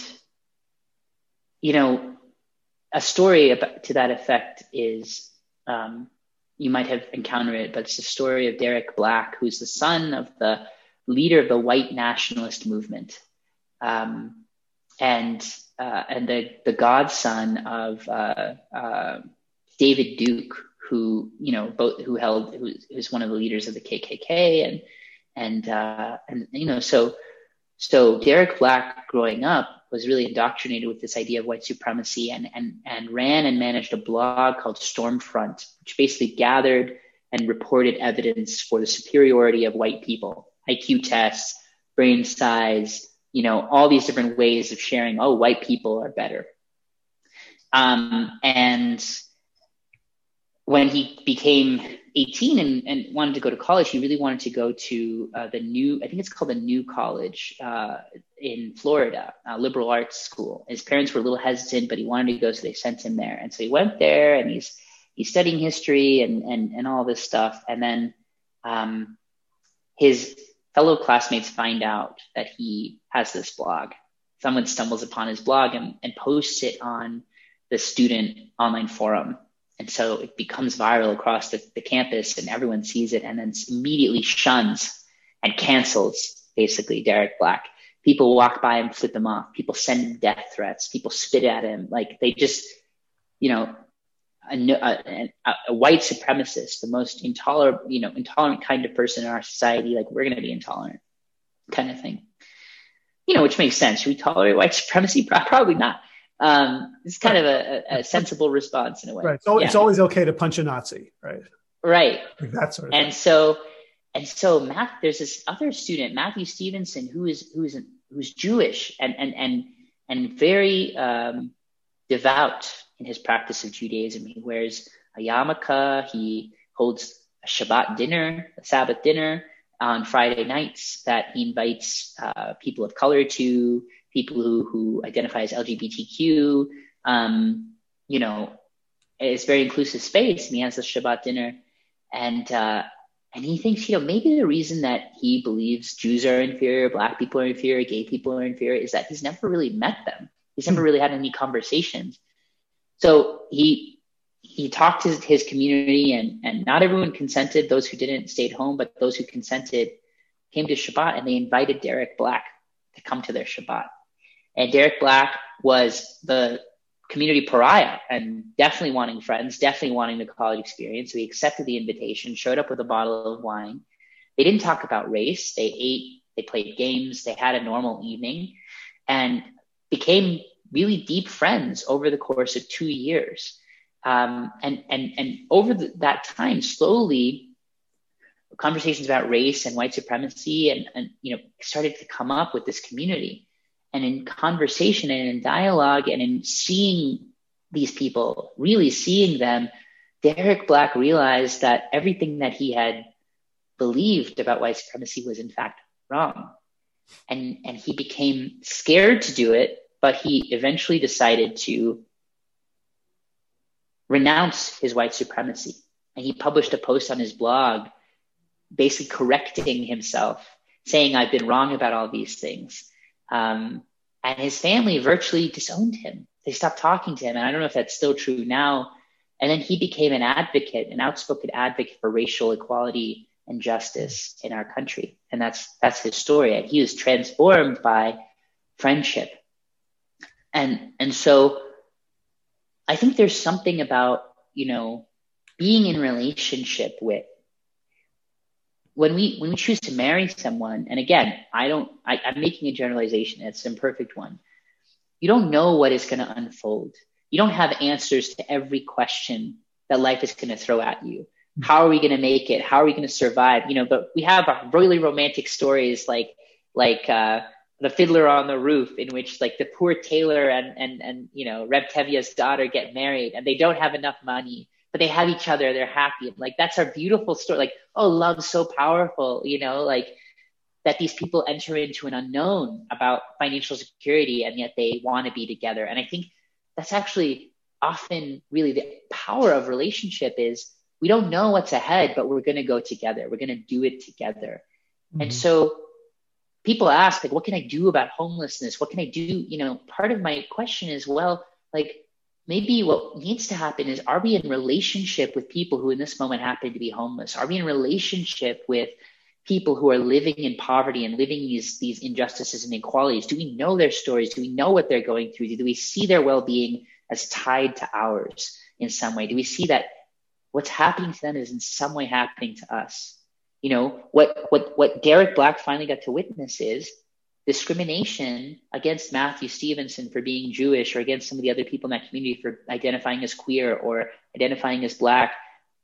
you know, a story about, to that effect is, um, you might have encountered it, but it's the story of Derek Black, who's the son of the leader of the white nationalist movement, um, and uh, and the the godson of uh, uh, David Duke, who you know both who held who was one of the leaders of the K K K, and and uh, and you know so so Derek Black growing up was really indoctrinated with this idea of white supremacy, and, and, and ran and managed a blog called Stormfront, which basically gathered and reported evidence for the superiority of white people, I Q tests, brain size, you know, all these different ways of sharing, oh, white people are better. Um, and when he became eighteen and, and wanted to go to college, he really wanted to go to uh, the new, I think it's called the New College uh, in Florida, a liberal arts school. His parents were a little hesitant, but he wanted to go, so they sent him there. And so he went there, and he's he's studying history and and, and all this stuff. And then um, his fellow classmates find out that he has this blog. Someone stumbles upon his blog and, and posts it on the student online forum. And so it becomes viral across the, the campus, and everyone sees it and then immediately shuns and cancels, basically, Derek Black. People walk by him, flip him off. People send him death threats. People spit at him. Like they just, you know, a, a, a white supremacist, the most intolerant, you know, intolerant kind of person in our society, like we're going to be intolerant kind of thing. You know, which makes sense. Should we tolerate white supremacy? Probably not. Um, it's kind of a, a sensible response in a way. Right. So yeah. It's always okay to punch a Nazi, right? Right. Like that sort of and thing. so, and so Matt, there's this other student, Matthew Stevenson, who is, who is, who's Jewish and, and, and, and very, um, devout in his practice of Judaism. He wears a yarmulke. He holds a Shabbat dinner, a Sabbath dinner on Friday nights that he invites, uh, people of color to, people who, who identify as L G B T Q, um, you know, it's a very inclusive space. And he has this Shabbat dinner, and uh, and he thinks, you know, maybe the reason that he believes Jews are inferior, Black people are inferior, gay people are inferior, is that he's never really met them. He's never really had any conversations. So he he talked to his community, and and not everyone consented. Those who didn't stayed home, but those who consented came to Shabbat, and they invited Derek Black to come to their Shabbat. And Derek Black was the community pariah and definitely wanting friends, definitely wanting the college experience. So he accepted the invitation, showed up with a bottle of wine. They didn't talk about race. They ate, they played games, they had a normal evening, and became really deep friends over the course of two years. Um, and, and, and over the, that time, slowly, conversations about race and white supremacy and, and, you know, started to come up with this community. And in conversation and in dialogue and in seeing these people, really seeing them, Derek Black realized that everything that he had believed about white supremacy was in fact wrong. And, and he became scared to do it, but he eventually decided to renounce his white supremacy. And he published a post on his blog basically correcting himself, saying, I've been wrong about all these things. Um, and his family virtually disowned him. They stopped talking to him. And I don't know if that's still true now. And then he became an advocate, an outspoken advocate for racial equality and justice in our country. And that's that's his story. And he was transformed by friendship. And and so I think there's something about, you know, being in relationship with, when we when we choose to marry someone, and again, I don't, I, I'm making a generalization, it's an imperfect one. You don't know what is going to unfold. You don't have answers to every question that life is going to throw at you. How are we going to make it? How are we going to survive? You know, but we have really romantic stories like like uh, The Fiddler on the Roof, in which like the poor tailor and and and you know Reb Tevia's daughter get married, and they don't have enough money, but they have each other. They're happy. Like that's our beautiful story. Like, oh, love's so powerful. You know, like that these people enter into an unknown about financial security, and yet they want to be together. And I think that's actually often really the power of relationship is we don't know what's ahead, but we're going to go together. We're going to do it together. Mm-hmm. And so people ask, like, what can I do about homelessness? What can I do? You know, part of my question is, well, like maybe what needs to happen is, are we in relationship with people who in this moment happen to be homeless? Are we in relationship with people who are living in poverty and living these, these injustices and inequalities? Do we know their stories? Do we know what they're going through? Do we see their well-being as tied to ours in some way? Do we see that what's happening to them is in some way happening to us? You know, what, what, what Derek Black finally got to witness is discrimination against Matthew Stevenson for being Jewish, or against some of the other people in that community for identifying as queer or identifying as Black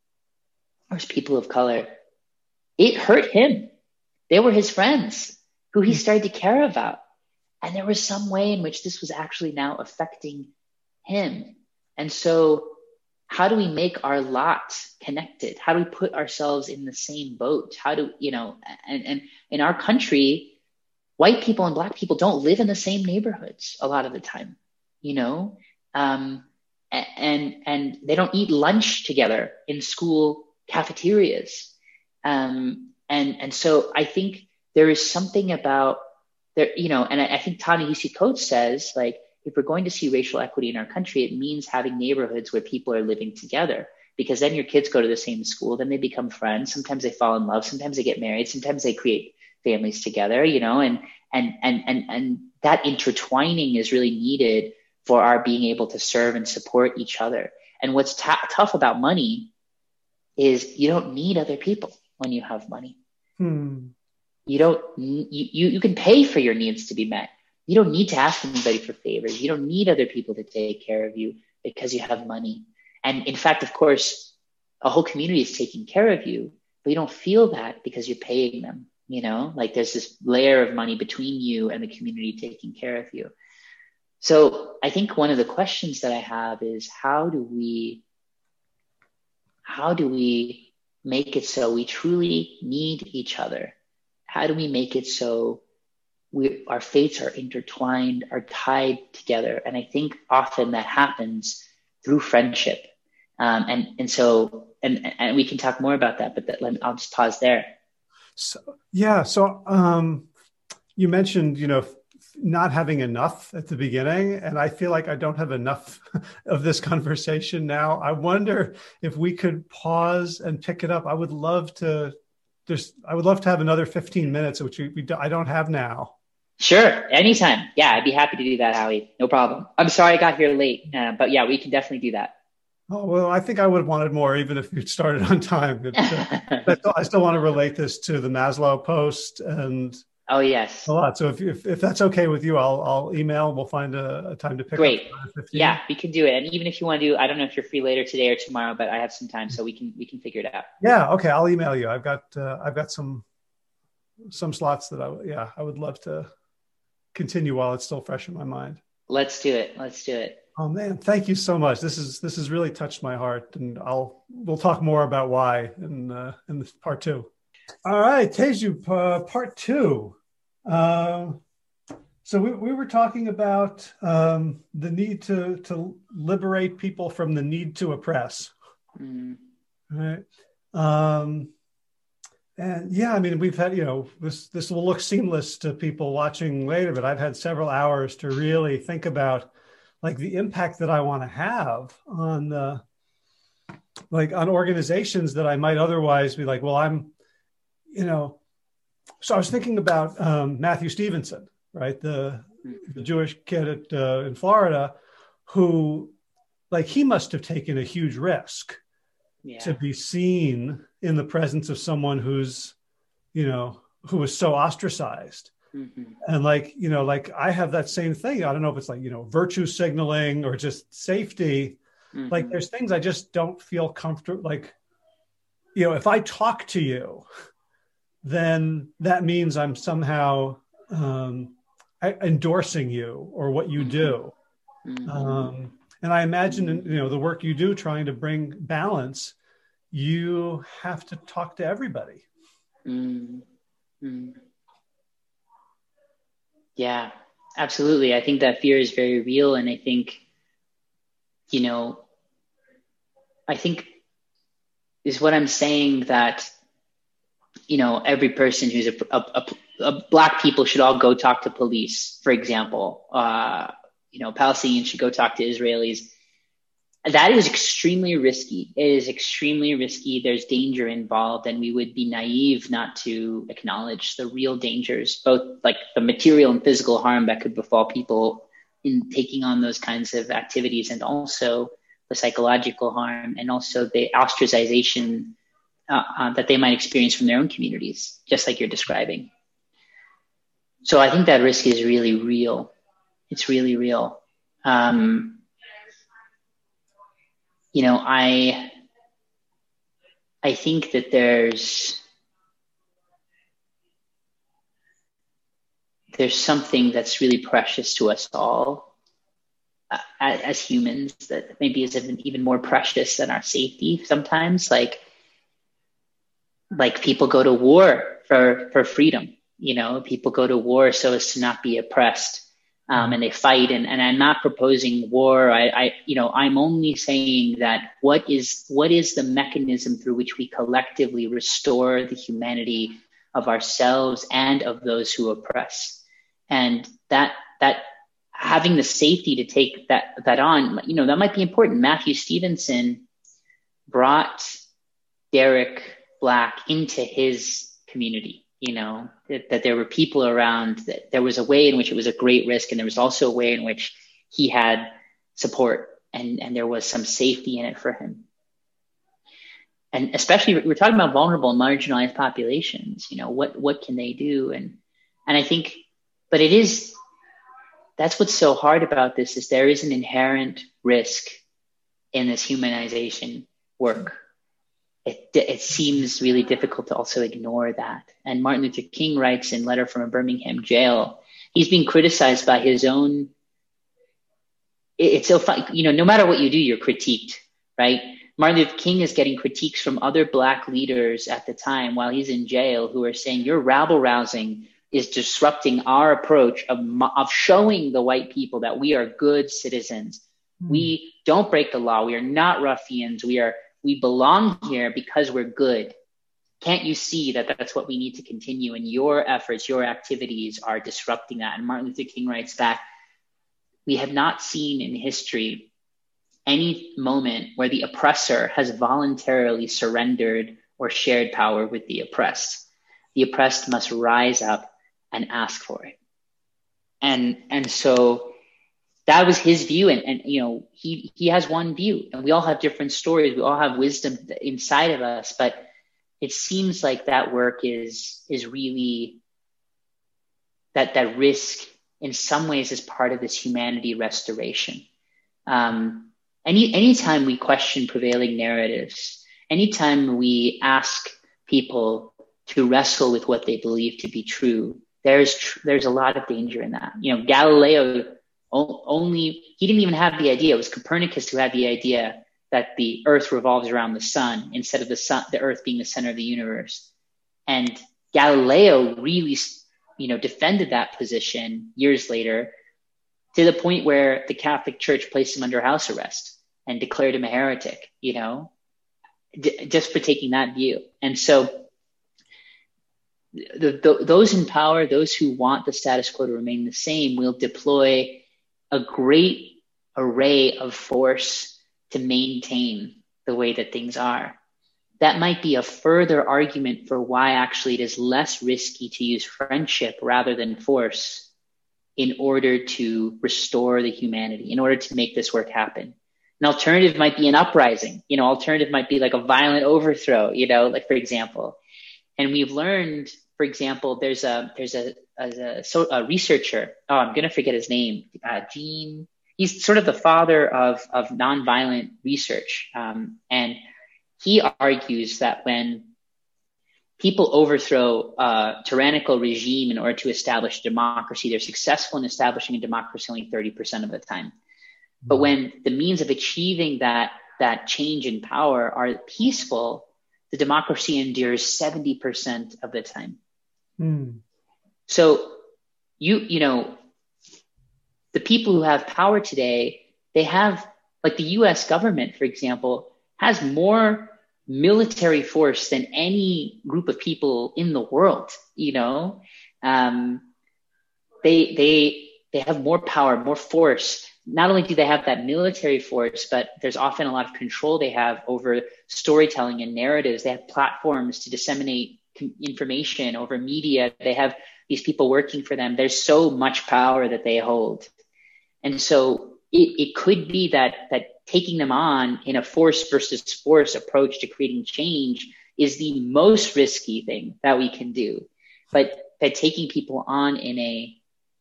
or as people of color. It hurt him. They were his friends who he started to care about. And there was some way in which this was actually now affecting him. And so how do we make our lots connected? How do we put ourselves in the same boat? How do, you know, and, and in our country, white people and Black people don't live in the same neighborhoods a lot of the time, you know, um, and, and they don't eat lunch together in school cafeterias. Um, and, and so I think there is something about there, you know, and I, I think Ta-Nehisi Coates says, like, if we're going to see racial equity in our country, it means having neighborhoods where people are living together, because then your kids go to the same school, then they become friends. Sometimes they fall in love. Sometimes they get married. Sometimes they create families together, you know, and, and, and, and, and that intertwining is really needed for our being able to serve and support each other. And what's t- tough about money is you don't need other people when you have money. Hmm. You don't, you, you, you can pay for your needs to be met. You don't need to ask anybody for favors. You don't need other people to take care of you because you have money. And in fact, of course, a whole community is taking care of you, but you don't feel that because you're paying them, you know, like there's this layer of money between you and the community taking care of you. So I think one of the questions that I have is, how do we, how do we make it so we truly need each other? How do we make it so we, our fates are intertwined, are tied together? And I think often that happens through friendship. Um, and, and so, and, and we can talk more about that, but that, let me, I'll just pause there. So, yeah. So um, you mentioned, you know, not having enough at the beginning, and I feel like I don't have enough of this conversation now. I wonder if we could pause and pick it up. I would love to There's, I would love to have another fifteen minutes, which we, we do, I don't have now. Sure. Anytime. Yeah, I'd be happy to do that, Howie. No problem. I'm sorry I got here late, uh, but yeah, we can definitely do that. Oh, well, I think I would have wanted more, even if you'd started on time. But, uh, I, still, I still want to relate this to the Maslow post. And Oh, yes. A lot. So if, if if that's okay with you, I'll I'll email. We'll find a, a time to pick Great. up. Yeah, we can do it. And even if you want to do, I don't know if you're free later today or tomorrow, but I have some time, so we can we can figure it out. Yeah. Okay. I'll email you. I've got uh, I've got some some slots that I yeah I would love to continue while it's still fresh in my mind. Let's do it. Let's do it. Oh man, thank you so much. This is this has really touched my heart, and I'll we'll talk more about why in uh, in this part two. All right, Teju, uh, part two. Um, so we, we were talking about um, the need to to liberate people from the need to oppress. Mm. Right. Um, and yeah, I mean, we've had, you know, this this will look seamless to people watching later, but I've had several hours to really think about like the impact that I want to have on the like on organizations that I might otherwise be like, well, I'm, you know. So I was thinking about um, Matthew Stevenson, right? The, the Jewish kid at, uh, in Florida who, like, he must have taken a huge risk yeah. to be seen in the presence of someone who's, you know, who was so ostracized. Mm-hmm. And like, you know, like I have that same thing. I don't know if it's like, you know, virtue signaling or just safety. Mm-hmm. Like there's things I just don't feel comfortable. Like, you know, if I talk to you, then that means I'm somehow um, endorsing you or what you do. Mm-hmm. Um, and I imagine, you know, the work you do trying to bring balance, you have to talk to everybody. Mm-hmm. Yeah, absolutely. I think that fear is very real. And I think, you know, I think is what I'm saying that you know, every person who's a, a, a, a black people should all go talk to police, for example. Uh, you know, Palestinians should go talk to Israelis. That is extremely risky. It is extremely risky. There's danger involved, and we would be naive not to acknowledge the real dangers, both like the material and physical harm that could befall people in taking on those kinds of activities, and also the psychological harm, and also the ostracization Uh, uh, that they might experience from their own communities, just like you're describing. So I think that risk is really real. It's really real. Um, you know, I I think that there's there's something that's really precious to us all uh, as, as humans that maybe is even, even more precious than our safety sometimes. Like, like people go to war for, for freedom, you know, people go to war so as to not be oppressed. Um, and they fight, and, and I'm not proposing war. I, I, you know, I'm only saying that what is, what is the mechanism through which we collectively restore the humanity of ourselves and of those who oppress, and that, that having the safety to take that, that on, you know, that might be important. Matthew Stevenson brought Derek Black into his community. You know, that, that there were people around, that there was a way in which it was a great risk. And there was also a way in which he had support, and, and there was some safety in it for him. And especially we're talking about vulnerable and marginalized populations, you know, what, what can they do? And, and I think, but it is, that's what's so hard about this, is there is an inherent risk in this humanization work. It, it seems really difficult to also ignore that. And Martin Luther King writes in Letter from a Birmingham Jail, he's being criticized by his own. It, it's so fun, you know, no matter what you do, you're critiqued, right? Martin Luther King is getting critiques from other Black leaders at the time while he's in jail, who are saying your rabble rousing is disrupting our approach of, of showing the white people that we are good citizens. Mm. We don't break the law. We are not ruffians. We are We belong here because we're good. Can't you see that that's what we need to continue? And your efforts, your activities are disrupting that. And Martin Luther King writes back, we have not seen in history any moment where the oppressor has voluntarily surrendered or shared power with the oppressed. The oppressed must rise up and ask for it. And, and so that was his view. And, and, you know, he, he has one view, and we all have different stories. We all have wisdom inside of us, but it seems like that work is, is really, that that risk in some ways is part of this humanity restoration. Um, any anytime we question prevailing narratives, anytime we ask people to wrestle with what they believe to be true, there's tr- there's a lot of danger in that. You know, Galileo o- only he didn't even have the idea. It was Copernicus who had the idea that the Earth revolves around the sun instead of the sun, the Earth being the center of the universe. And Galileo really, you know, defended that position years later, to the point where the Catholic Church placed him under house arrest and declared him a heretic, you know, d- just for taking that view. And so the, the, those in power, those who want the status quo to remain the same, will deploy a great array of force to maintain the way that things are. That might be a further argument for why actually it is less risky to use friendship rather than force in order to restore the humanity, in order to make this work happen. An alternative might be an uprising. You know, alternative might be like a violent overthrow, you know, like for example. And we've learned, for example, there's a there's a, a, a, a researcher, oh, I'm going to forget his name, uh, Gene. He's sort of the father of, of nonviolent research. Um, and he argues that when people overthrow a tyrannical regime in order to establish democracy, they're successful in establishing a democracy only thirty percent of the time. But when the means of achieving that, that change in power are peaceful, the democracy endures seventy percent of the time. Mm. So you, you know, the people who have power today, they have, like the U S government, for example, has more military force than any group of people in the world, you know. Um, they, they, they have more power, more force. Not only do they have that military force, but there's often a lot of control they have over storytelling and narratives. They have platforms to disseminate information over media. They have these people working for them. There's so much power that they hold. And so it, it could be that, that taking them on in a force versus force approach to creating change is the most risky thing that we can do. But that taking people on in a,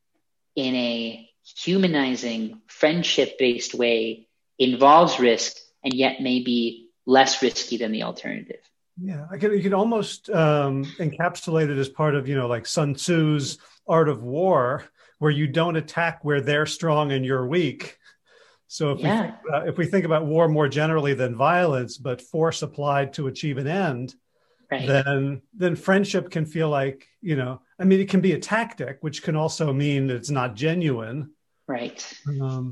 in a humanizing, friendship-based way involves risk and yet may be less risky than the alternative. Yeah, I could, you could almost um, encapsulate it as part of, you know, like Sun Tzu's Art of War, where you don't attack where they're strong and you're weak. So if, yeah. we, think about, if we think about war more generally than violence, but force applied to achieve an end, right. then then friendship can feel like, you know, I mean, it can be a tactic, which can also mean that it's not genuine. Right. Um,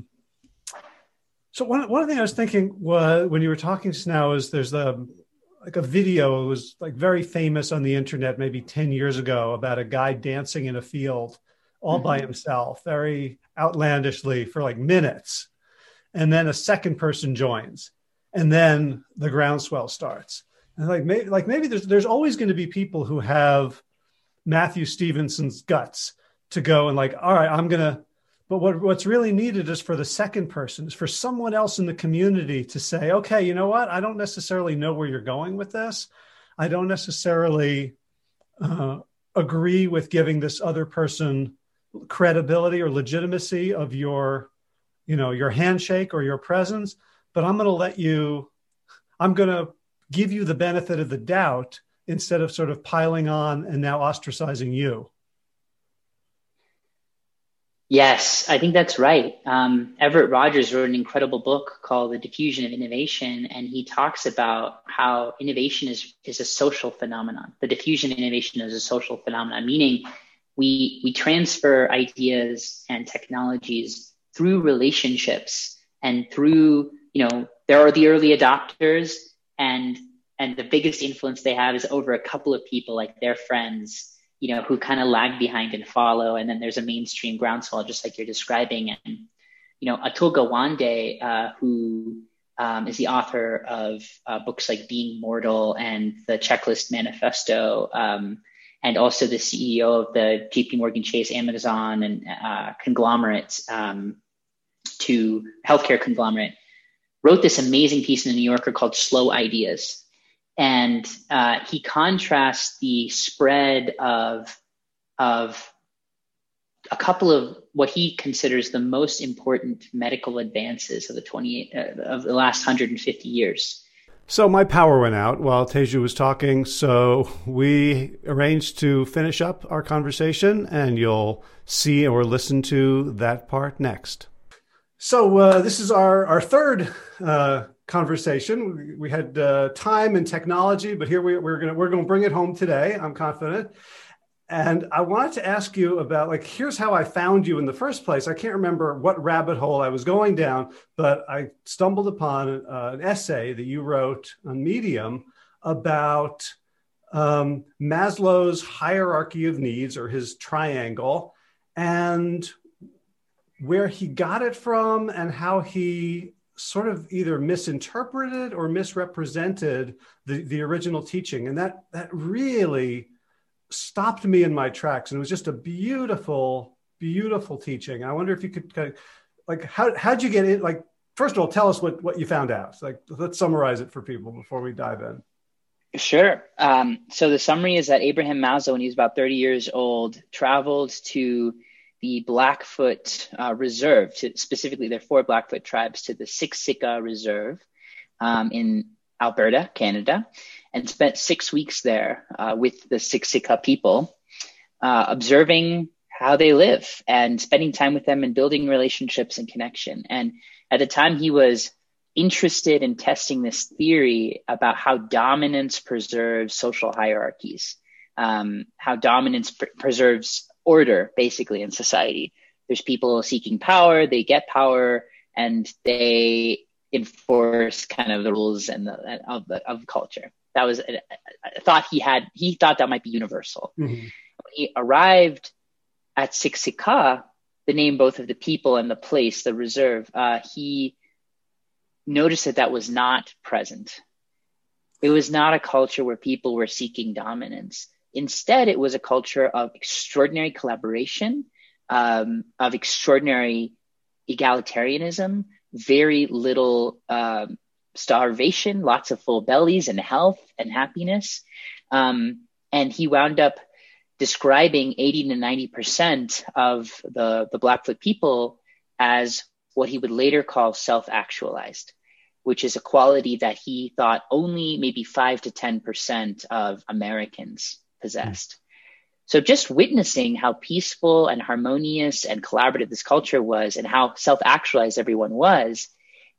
so one, one thing I was thinking was, when you were talking just now, is there's a, like a video, it was like very famous on the internet maybe ten years ago, about a guy dancing in a field all mm-hmm. by himself, very outlandishly for like minutes. And then a second person joins, and then the groundswell starts. And like maybe, like maybe there's there's always going to be people who have Matthew Stevenson's guts to go and like, all right, I'm gonna. But what what's really needed is for the second person, is for someone else in the community to say, okay, you know what? I don't necessarily know where you're going with this. I don't necessarily uh, agree with giving this other person credibility or legitimacy of your, you know, your handshake or your presence, but I'm going to let you, I'm going to give you the benefit of the doubt instead of sort of piling on and now ostracizing you. Yes, I think that's right. Um, Everett Rogers wrote an incredible book called The Diffusion of Innovation, and he talks about how innovation is, is a social phenomenon. The diffusion of innovation is a social phenomenon, meaning we we transfer ideas and technologies through relationships and through, you know, there are the early adopters, and and the biggest influence they have is over a couple of people, like their friends, you know, who kind of lag behind and follow. And then there's a mainstream groundswell, just like you're describing. And, you know, Atul Gawande, uh, who um, is the author of uh, books like Being Mortal and the Checklist Manifesto, um, and also the C E O of the J P Morgan Chase, Amazon, and uh, conglomerate um, to healthcare conglomerate, wrote this amazing piece in the New Yorker called Slow Ideas. And uh, he contrasts the spread of, of a couple of what he considers the most important medical advances of the twenty uh, of the last one hundred fifty years. So my power went out while Teju was talking, so we arranged to finish up our conversation, and you'll see or listen to that part next. So uh, this is our, our third uh, conversation. We, we had uh, time and technology, but here we, we're going we're going to bring it home today, I'm confident. And I wanted to ask you about, like, here's how I found you in the first place. I can't remember what rabbit hole I was going down, but I stumbled upon uh, an essay that you wrote on Medium about um, Maslow's hierarchy of needs, or his triangle, and where he got it from and how he sort of either misinterpreted or misrepresented the, the original teaching. And that that really stopped me in my tracks. And it was just a beautiful, beautiful teaching. I wonder if you could kind of, like, how, how'd you get it? Like, first of all, tell us what, what you found out. Like, let's summarize it for people before we dive in. Sure. Um, so the summary is that Abraham Maslow, when he was about thirty years old, traveled to the Blackfoot uh, Reserve, to specifically there are four Blackfoot tribes, to the Siksika Reserve um, in Alberta, Canada, and spent six weeks there uh, with the Siksika people, uh, observing how they live and spending time with them and building relationships and connection. And at the time, he was interested in testing this theory about how dominance preserves social hierarchies, um, how dominance pr- preserves order, basically, in society. There's people seeking power, they get power, and they enforce kind of the rules and the, of the of culture. That was a, a thought he had. He thought that might be universal. Mm-hmm. When he arrived at Siksika, the name both of the people and the place, the reserve, uh, he noticed that that was not present. It was not a culture where people were seeking dominance. Instead, it was a culture of extraordinary collaboration, um, of extraordinary egalitarianism, very little um, starvation, lots of full bellies and health and happiness. Um, and he wound up describing eighty to ninety percent of the, the Blackfoot people as what he would later call self-actualized, which is a quality that he thought only maybe five to ten percent of Americans possessed. Mm. So just witnessing how peaceful and harmonious and collaborative this culture was and how self-actualized everyone was,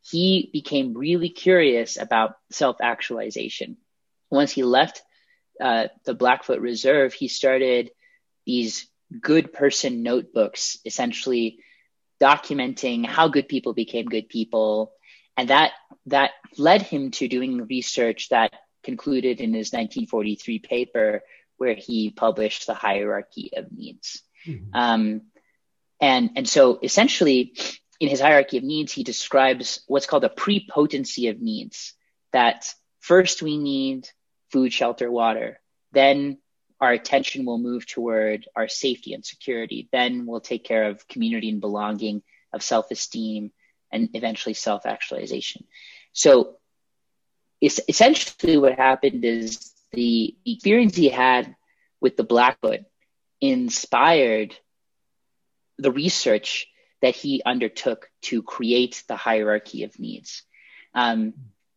he became really curious about self-actualization. Once he left uh, the Blackfoot Reserve, he started these good person notebooks, essentially documenting how good people became good people. And that that led him to doing research that concluded in his nineteen forty-three paper, where he published The Hierarchy of Needs. Mm-hmm. Um, and, and so essentially, in his Hierarchy of Needs, he describes what's called a prepotency of needs, that first we need food, shelter, water. Then our attention will move toward our safety and security. Then we'll take care of community and belonging, of self-esteem, and eventually self-actualization. So it's essentially what happened is the experience he had with the Blackfoot inspired the research that he undertook to create the Hierarchy of Needs. Um,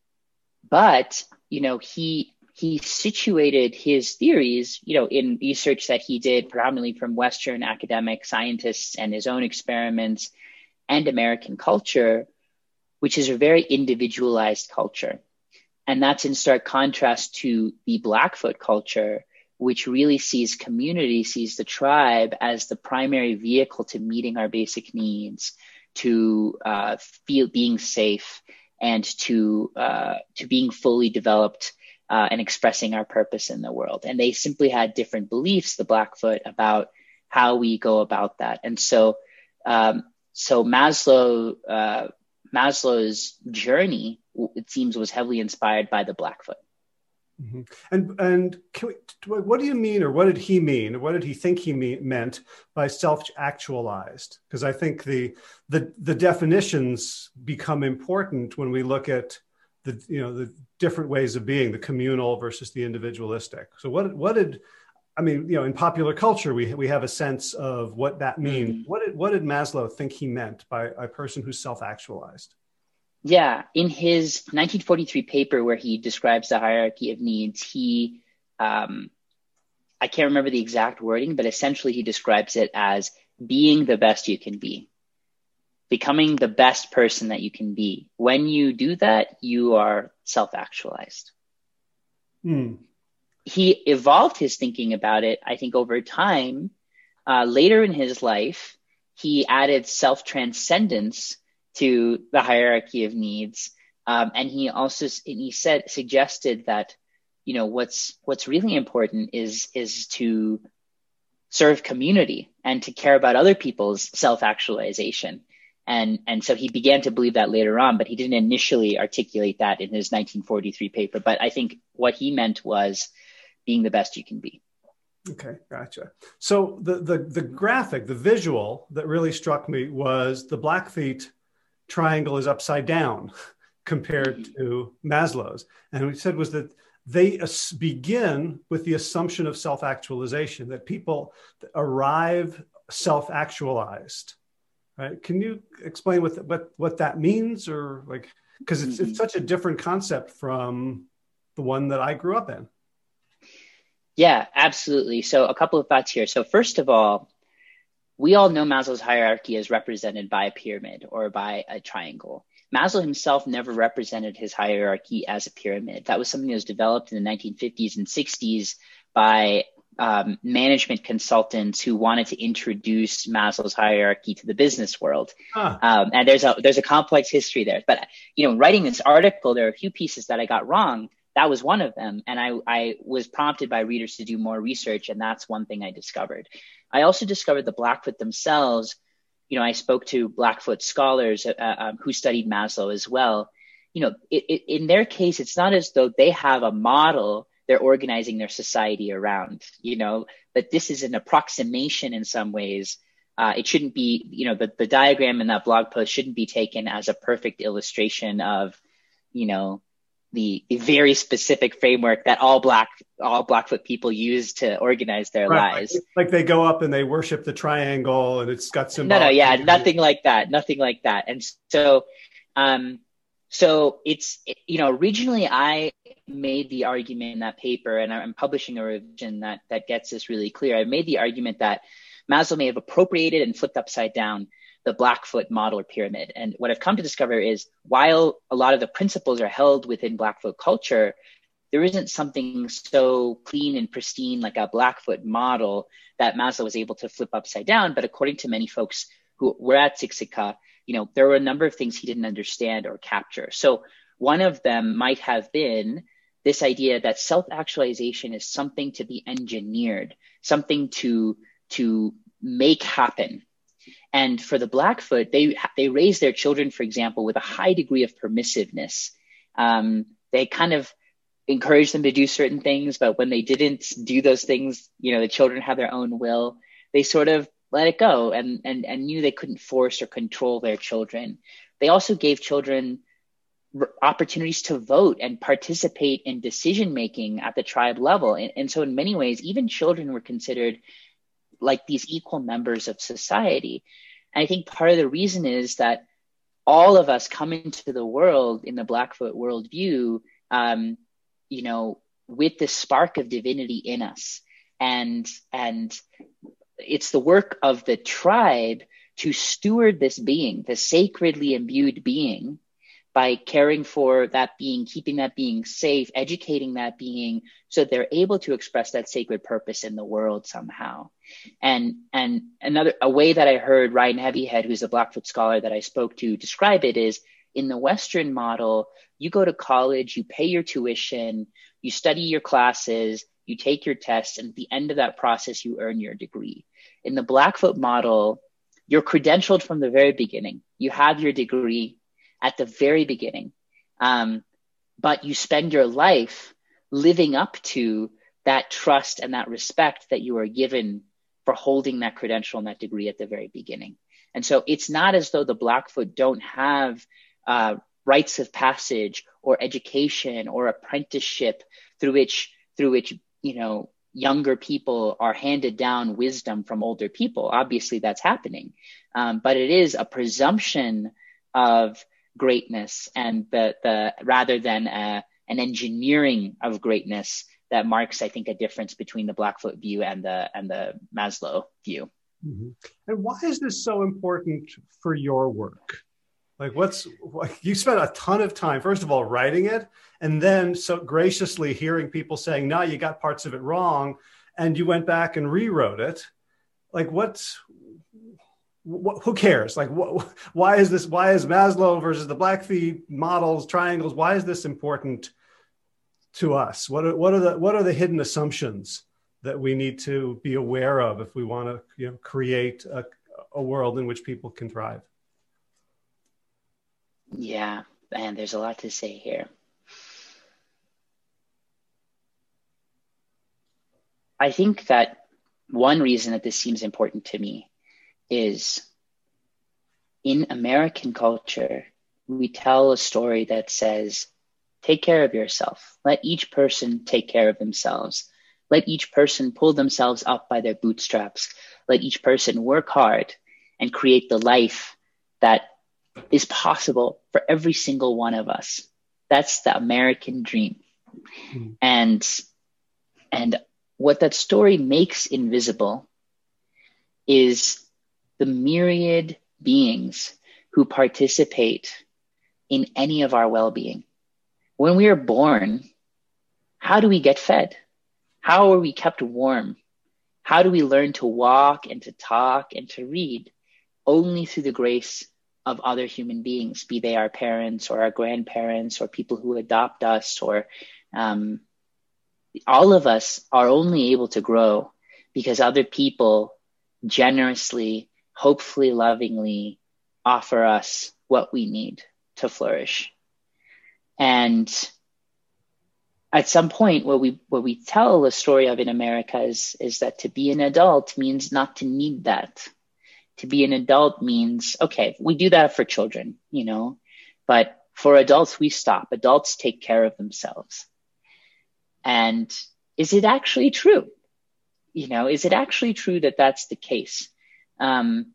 but, you know, he he situated his theories, you know, in research that he did predominantly from Western academic scientists and his own experiments and American culture, which is a very individualized culture. And that's in stark contrast to the Blackfoot culture, which really sees community, sees the tribe as the primary vehicle to meeting our basic needs, to uh, feel being safe, and to uh, to being fully developed uh, and expressing our purpose in the world. And they simply had different beliefs, the Blackfoot, about how we go about that. And so, um, so Maslow, uh, Maslow's journey, it seems, was heavily inspired by the Blackfoot. Mm-hmm. And and can we, what do you mean, or what did he mean, or what did he think he mean, meant by self-actualized? Because I think the the the definitions become important when we look at the you know the different ways of being, the communal versus the individualistic. So what what did I mean, you know, in popular culture, we we have a sense of what that means. Mm-hmm. What did what did Maslow think he meant by a person who's self-actualized? Yeah, in his nineteen forty-three paper where he describes the hierarchy of needs, he, um, I can't remember the exact wording, but essentially he describes it as being the best you can be, becoming the best person that you can be. When you do that, you are self-actualized. Hmm. He evolved his thinking about it, I think, over time. Uh, later in his life, he added self-transcendence to the hierarchy of needs. Um, and he also, and he said, suggested that, you know, what's, what's really important is, is to serve community and to care about other people's self-actualization. And, and so he began to believe that later on, but he didn't initially articulate that in his nineteen forty-three paper. But I think what he meant was being the best you can be. Okay, gotcha. So the, the, the graphic, the visual that really struck me was the Blackfeet triangle is upside down compared to Maslow's. And what he said was that they as- begin with the assumption of self-actualization, that people arrive self-actualized, right? Can you explain what, what, what that means? Or like, because it's, mm-hmm. it's such a different concept from the one that I grew up in. Yeah, absolutely. So a couple of thoughts here. So first of all, we all know Maslow's hierarchy is represented by a pyramid or by a triangle. Maslow himself never represented his hierarchy as a pyramid. That was something that was developed in the nineteen fifties and sixties by um, management consultants who wanted to introduce Maslow's hierarchy to the business world. Huh. Um, and there's a there's a complex history there. But you know, writing this article, there are a few pieces that I got wrong. That was one of them. And I, I was prompted by readers to do more research. And that's one thing I discovered. I also discovered the Blackfoot themselves. You know, I spoke to Blackfoot scholars uh, um, who studied Maslow as well. You know, it, it, in their case, it's not as though they have a model they're organizing their society around, you know, but this is an approximation in some ways. Uh, it shouldn't be, you know, the, the diagram in that blog post shouldn't be taken as a perfect illustration of, you know, the, the very specific framework that all black, all Blackfoot people use to organize their right. lives. Like, like they go up and they worship the triangle and it's got some. No, no, yeah, nothing like that. Nothing like that. And so, um, so it's, you know, originally I made the argument in that paper, and I'm publishing a revision that, that gets this really clear. I made the argument that Maslow may have appropriated and flipped upside down the Blackfoot model or pyramid. And what I've come to discover is while a lot of the principles are held within Blackfoot culture, there isn't something so clean and pristine like a Blackfoot model that Maslow was able to flip upside down. But according to many folks who were at Siksika, you know, there were a number of things he didn't understand or capture. So one of them might have been this idea that self-actualization is something to be engineered, something to, to make happen. And for the Blackfoot, they they raise their children, for example, with a high degree of permissiveness. Um, they kind of encourage them to do certain things, but when they didn't do those things, you know, the children have their own will. They sort of let it go and, and, and knew they couldn't force or control their children. They also gave children opportunities to vote and participate in decision-making at the tribe level. And, and so in many ways, even children were considered like these equal members of society. And I think part of the reason is that all of us come into the world in the Blackfoot worldview, um, you know, with this spark of divinity in us. And, and it's the work of the tribe to steward this being, the sacredly imbued being, by caring for that being, keeping that being safe, educating that being so they're able to express that sacred purpose in the world somehow. And and another a way that I heard Ryan Heavyhead, who's a Blackfoot scholar that I spoke to, describe it is in the Western model, you go to college, you pay your tuition, you study your classes, you take your tests, and at the end of that process, you earn your degree. In the Blackfoot model, you're credentialed from the very beginning. You have your degree at the very beginning. Um, but you spend your life living up to that trust and that respect that you are given for holding that credential and that degree at the very beginning. And so it's not as though the Blackfoot don't have uh, rites of passage or education or apprenticeship through which, through which, you know, younger people are handed down wisdom from older people. Obviously, that's happening. Um, but it is a presumption of greatness and the, the rather than a, an engineering of greatness that marks, I think, a difference between the Blackfoot view and the and the Maslow view. Mm-hmm. And why is this so important for your work? Like, what's you spent a ton of time, first of all, writing it, and then so graciously hearing people saying, "No, you got parts of it wrong," and you went back and rewrote it. Like, what's what, who cares? Like, what, why is this? Why is Maslow versus the Blackfeet models, triangles? Why is this important to us? What are what are the what are the hidden assumptions that we need to be aware of if we want to, you know, create a, a world in which people can thrive? Yeah, man, there's a lot to say here. I think that one reason that this seems important to me is in American culture, we tell a story that says, take care of yourself. Let each person take care of themselves. Let each person pull themselves up by their bootstraps. Let each person work hard and create the life that is possible for every single one of us. That's the American dream. Mm. And, and what that story makes invisible is the myriad beings who participate in any of our well-being. When we are born, how do we get fed? How are we kept warm? How do we learn to walk and to talk and to read? Only through the grace of other human beings, be they our parents or our grandparents or people who adopt us, or um, all of us are only able to grow because other people generously, hopefully lovingly offer us what we need to flourish. And at some point, what we what we tell the story of in America is, is that to be an adult means not to need that. To be an adult means, okay, we do that for children, you know, but for adults, we stop. Adults take care of themselves. And is it actually true? You know, is it actually true that that's the case? Um,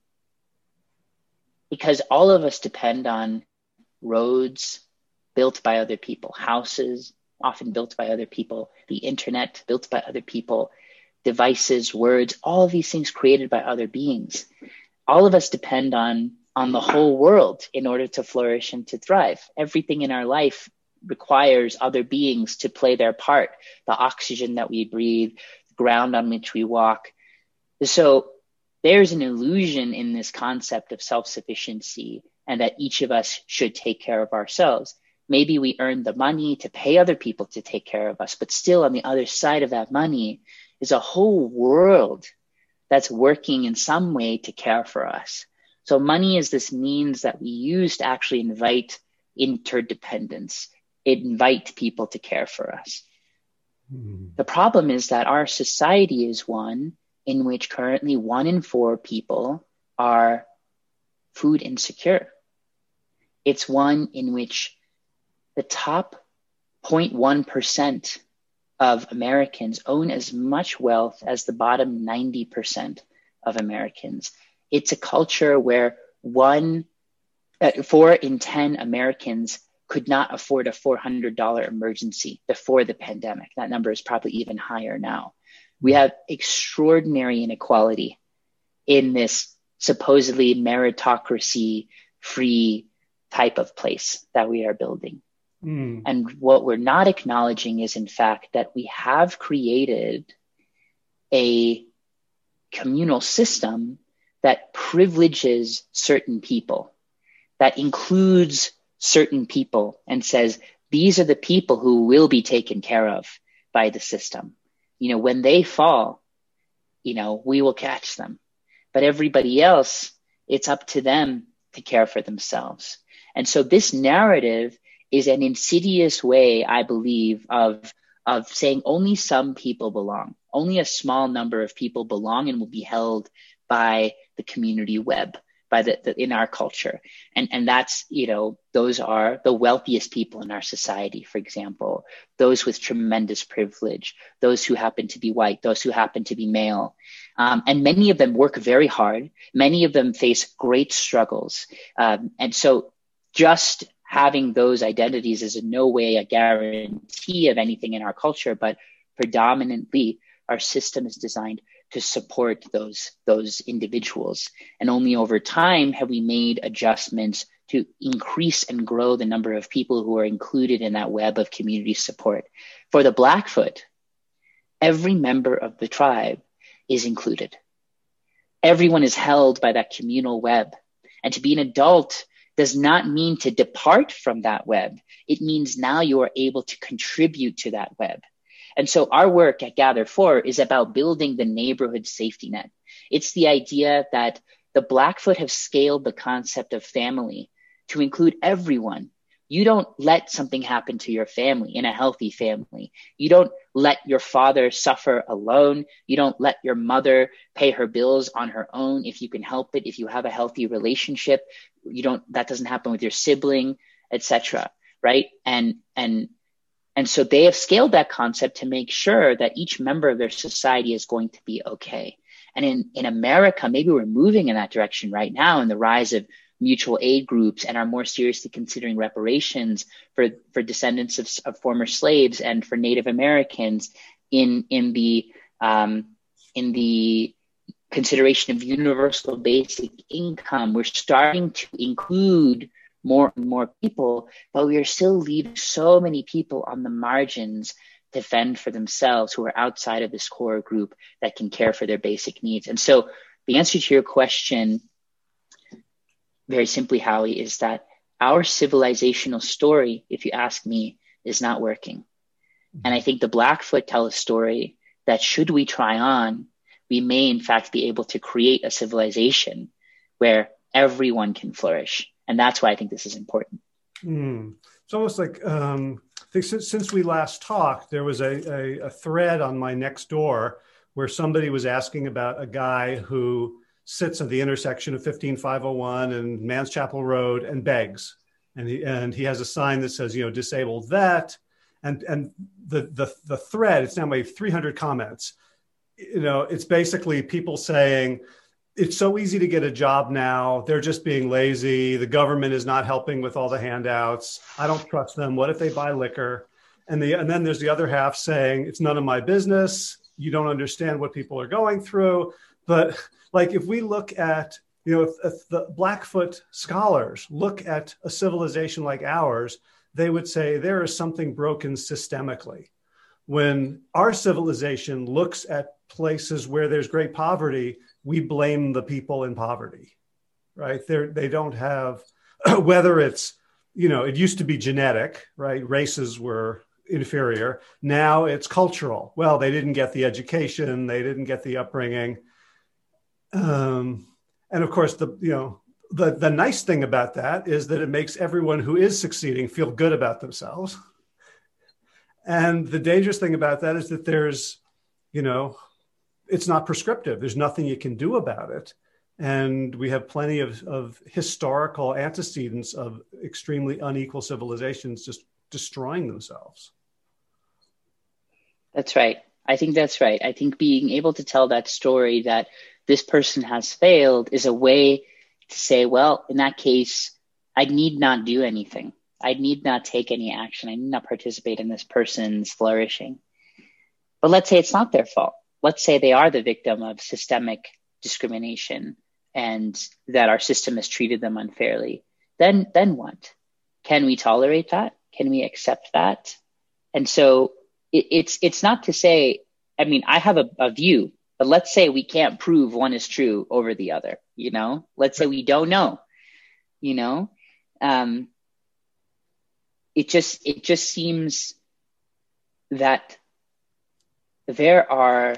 because all of us depend on roads built by other people, houses often built by other people, the internet built by other people, devices, words, all of these things created by other beings. All of us depend on, on the whole world in order to flourish and to thrive. Everything in our life requires other beings to play their part. The oxygen that we breathe, the ground on which we walk. So there's an illusion in this concept of self-sufficiency and that each of us should take care of ourselves. Maybe we earn the money to pay other people to take care of us, but still on the other side of that money is a whole world that's working in some way to care for us. So money is this means that we use to actually invite interdependence, invite people to care for us. Mm-hmm. The problem is that our society is one in which currently one in four people are food insecure. It's one in which the top zero point one percent of Americans own as much wealth as the bottom ninety percent of Americans. It's a culture where one, uh, four in ten Americans could not afford a four hundred dollars emergency before the pandemic. That number is probably even higher now. We have extraordinary inequality in this supposedly meritocracy-free type of place that we are building. Mm. And what we're not acknowledging is, in fact, that we have created a communal system that privileges certain people, that includes certain people and says, these are the people who will be taken care of by the system. You know, when they fall, you know, we will catch them. But everybody else, it's up to them to care for themselves. And so this narrative is an insidious way, I believe, of, of saying only some people belong. Only a small number of people belong and will be held by the community web, by the, the in our culture. And, and that's, you know, those are the wealthiest people in our society, for example, those with tremendous privilege, those who happen to be white, those who happen to be male. Um, and many of them work very hard. Many of them face great struggles. Um, and so just having those identities is in no way a guarantee of anything in our culture, but predominantly our system is designed to support those, those individuals. And only over time have we made adjustments to increase and grow the number of people who are included in that web of community support. For the Blackfoot, every member of the tribe is included. Everyone is held by that communal web. And to be an adult does not mean to depart from that web. It means now you are able to contribute to that web. And so our work at Gather four is about building the neighborhood safety net. It's the idea that the Blackfoot have scaled the concept of family to include everyone. You don't let something happen to your family in a healthy family. You don't let your father suffer alone. You don't let your mother pay her bills on her own if you can help it. If you have a healthy relationship, you don't, that doesn't happen with your sibling, et cetera. Right? And, and, And so they have scaled that concept to make sure that each member of their society is going to be okay. And in, in America, maybe we're moving in that direction right now in the rise of mutual aid groups and are more seriously considering reparations for, for descendants of, of former slaves and for Native Americans in, in the, um, in the consideration of universal basic income. We're starting to include more and more people, but we are still leaving so many people on the margins to fend for themselves who are outside of this core group that can care for their basic needs. And so the answer to your question, very simply, Howie, is that our civilizational story, if you ask me, is not working. And I think the Blackfoot tell a story that should we try on, we may in fact be able to create a civilization where everyone can flourish. And that's why I think this is important. Mm. It's almost like, um, I think since, since we last talked, there was a, a, a thread on my Nextdoor where somebody was asking about a guy who sits at the intersection of fifteen five oh one and Manschapel Road and begs. And he, and he has a sign that says, you know, disabled vet. And, and the, the, the thread, it's now made three hundred comments. You know, it's basically people saying, it's so easy to get a job now. They're just being lazy. The government is not helping with all the handouts. I don't trust them. What if they buy liquor? And the and then there's the other half saying, it's none of my business. You don't understand what people are going through. But like, if we look at, you know, if, if the Blackfoot scholars look at a civilization like ours, they would say there is something broken systemically. When our civilization looks at places where there's great poverty, we blame the people in poverty, right? They're, they don't have, whether it's, you know, it used to be genetic, right? Races were inferior. Now it's cultural. Well, they didn't get the education. They didn't get the upbringing. Um, and of course, the, you know, the, the nice thing about that is that it makes everyone who is succeeding feel good about themselves. And the dangerous thing about that is that there's, you know, it's not prescriptive. There's nothing you can do about it. And we have plenty of, of historical antecedents of extremely unequal civilizations just destroying themselves. That's right. I think that's right. I think being able to tell that story that this person has failed is a way to say, well, in that case, I need not do anything. I need not take any action. I need not participate in this person's flourishing. But let's say it's not their fault. Let's say they are the victim of systemic discrimination and that our system has treated them unfairly. Then, then what? Can we tolerate that? Can we accept that? And so it, it's it's not to say, I mean, I have a, a view, but let's say we can't prove one is true over the other, you know? Let's say we don't know, you know? Um, it just it just seems that there are,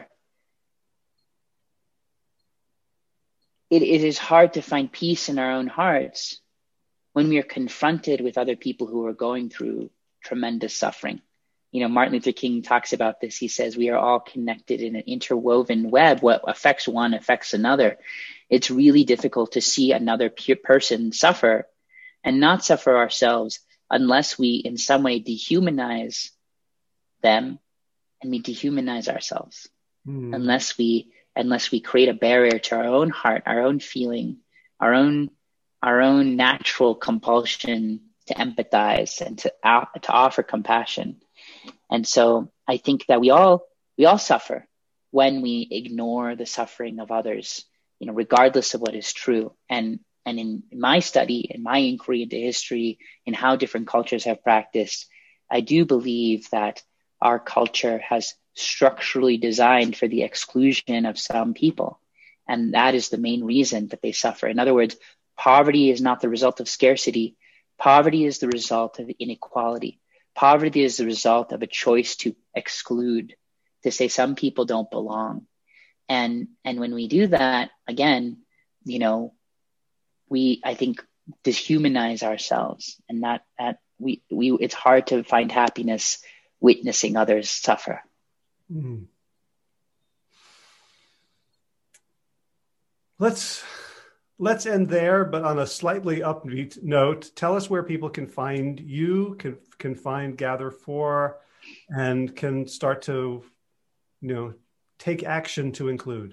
it, it is hard to find peace in our own hearts when we are confronted with other people who are going through tremendous suffering. You know, Martin Luther King talks about this. He says, we are all connected in an interwoven web. What affects one affects another. it's really difficult to see another pe- person suffer and not suffer ourselves unless we in some way dehumanize them and we dehumanize ourselves. Mm. Unless we unless we create a barrier to our own heart, our own feeling, our own our own natural compulsion to empathize and to uh, to offer compassion. And so I think that we all we all suffer when we ignore the suffering of others, you know, regardless of what is true. And and in my study, in my inquiry into history, in how different cultures have practiced, I do believe that our culture has structurally designed for the exclusion of some people. And that is the main reason that they suffer. In other words, poverty is not the result of scarcity. Poverty is the result of inequality. Poverty is the result of a choice to exclude, to say some people don't belong. And and when we do that, again, you know, we, I think, dehumanize ourselves, and that, that we, we, it's hard to find happiness witnessing others suffer. Mm. Let's, let's end there, but on a slightly upbeat note. Tell us where people can find you, can, can find Gather For, and can start to, you know, take action to include.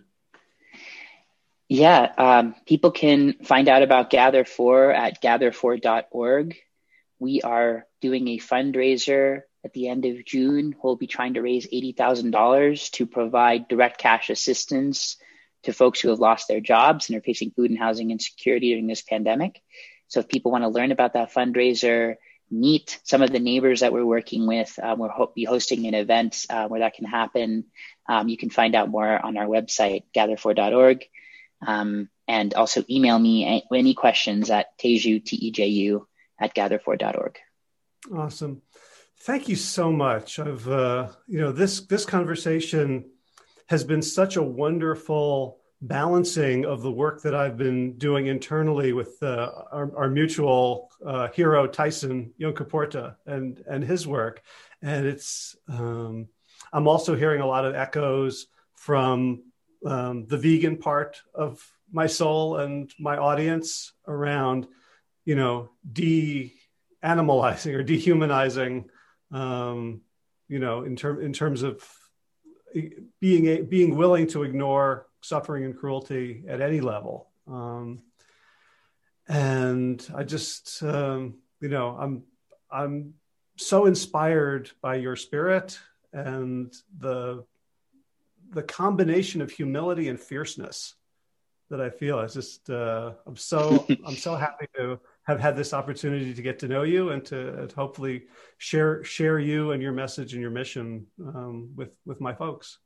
Yeah, um, people can find out about Gather For at gather for dot org. We are doing a fundraiser at the end of June. We'll be trying to raise eighty thousand dollars to provide direct cash assistance to folks who have lost their jobs and are facing food and housing insecurity during this pandemic. So if people want to learn about that fundraiser, meet some of the neighbors that we're working with, um, we'll ho- be hosting an event uh, where that can happen. Um, you can find out more on our website, gather for dot org. Um, and also email me any, any questions at teju, T E J U, at gather for dot org. Awesome. Thank you so much. I've, uh, you know, this, this conversation has been such a wonderful balancing of the work that I've been doing internally with uh, our, our mutual uh, hero, Tyson Yunkaporta, and, and his work. And it's, um, I'm also hearing a lot of echoes from um, the vegan part of my soul and my audience around, you know, de-animalizing or dehumanizing, um, you know, in, term, in terms of being a, being willing to ignore suffering and cruelty at any level. Um, and I just, um, you know, I'm, I'm so inspired by your spirit and the, the combination of humility and fierceness that I feel. It's just, uh, I'm so, I'm so happy to have had this opportunity to get to know you and to, to hopefully share, share you and your message and your mission um, with, with my folks.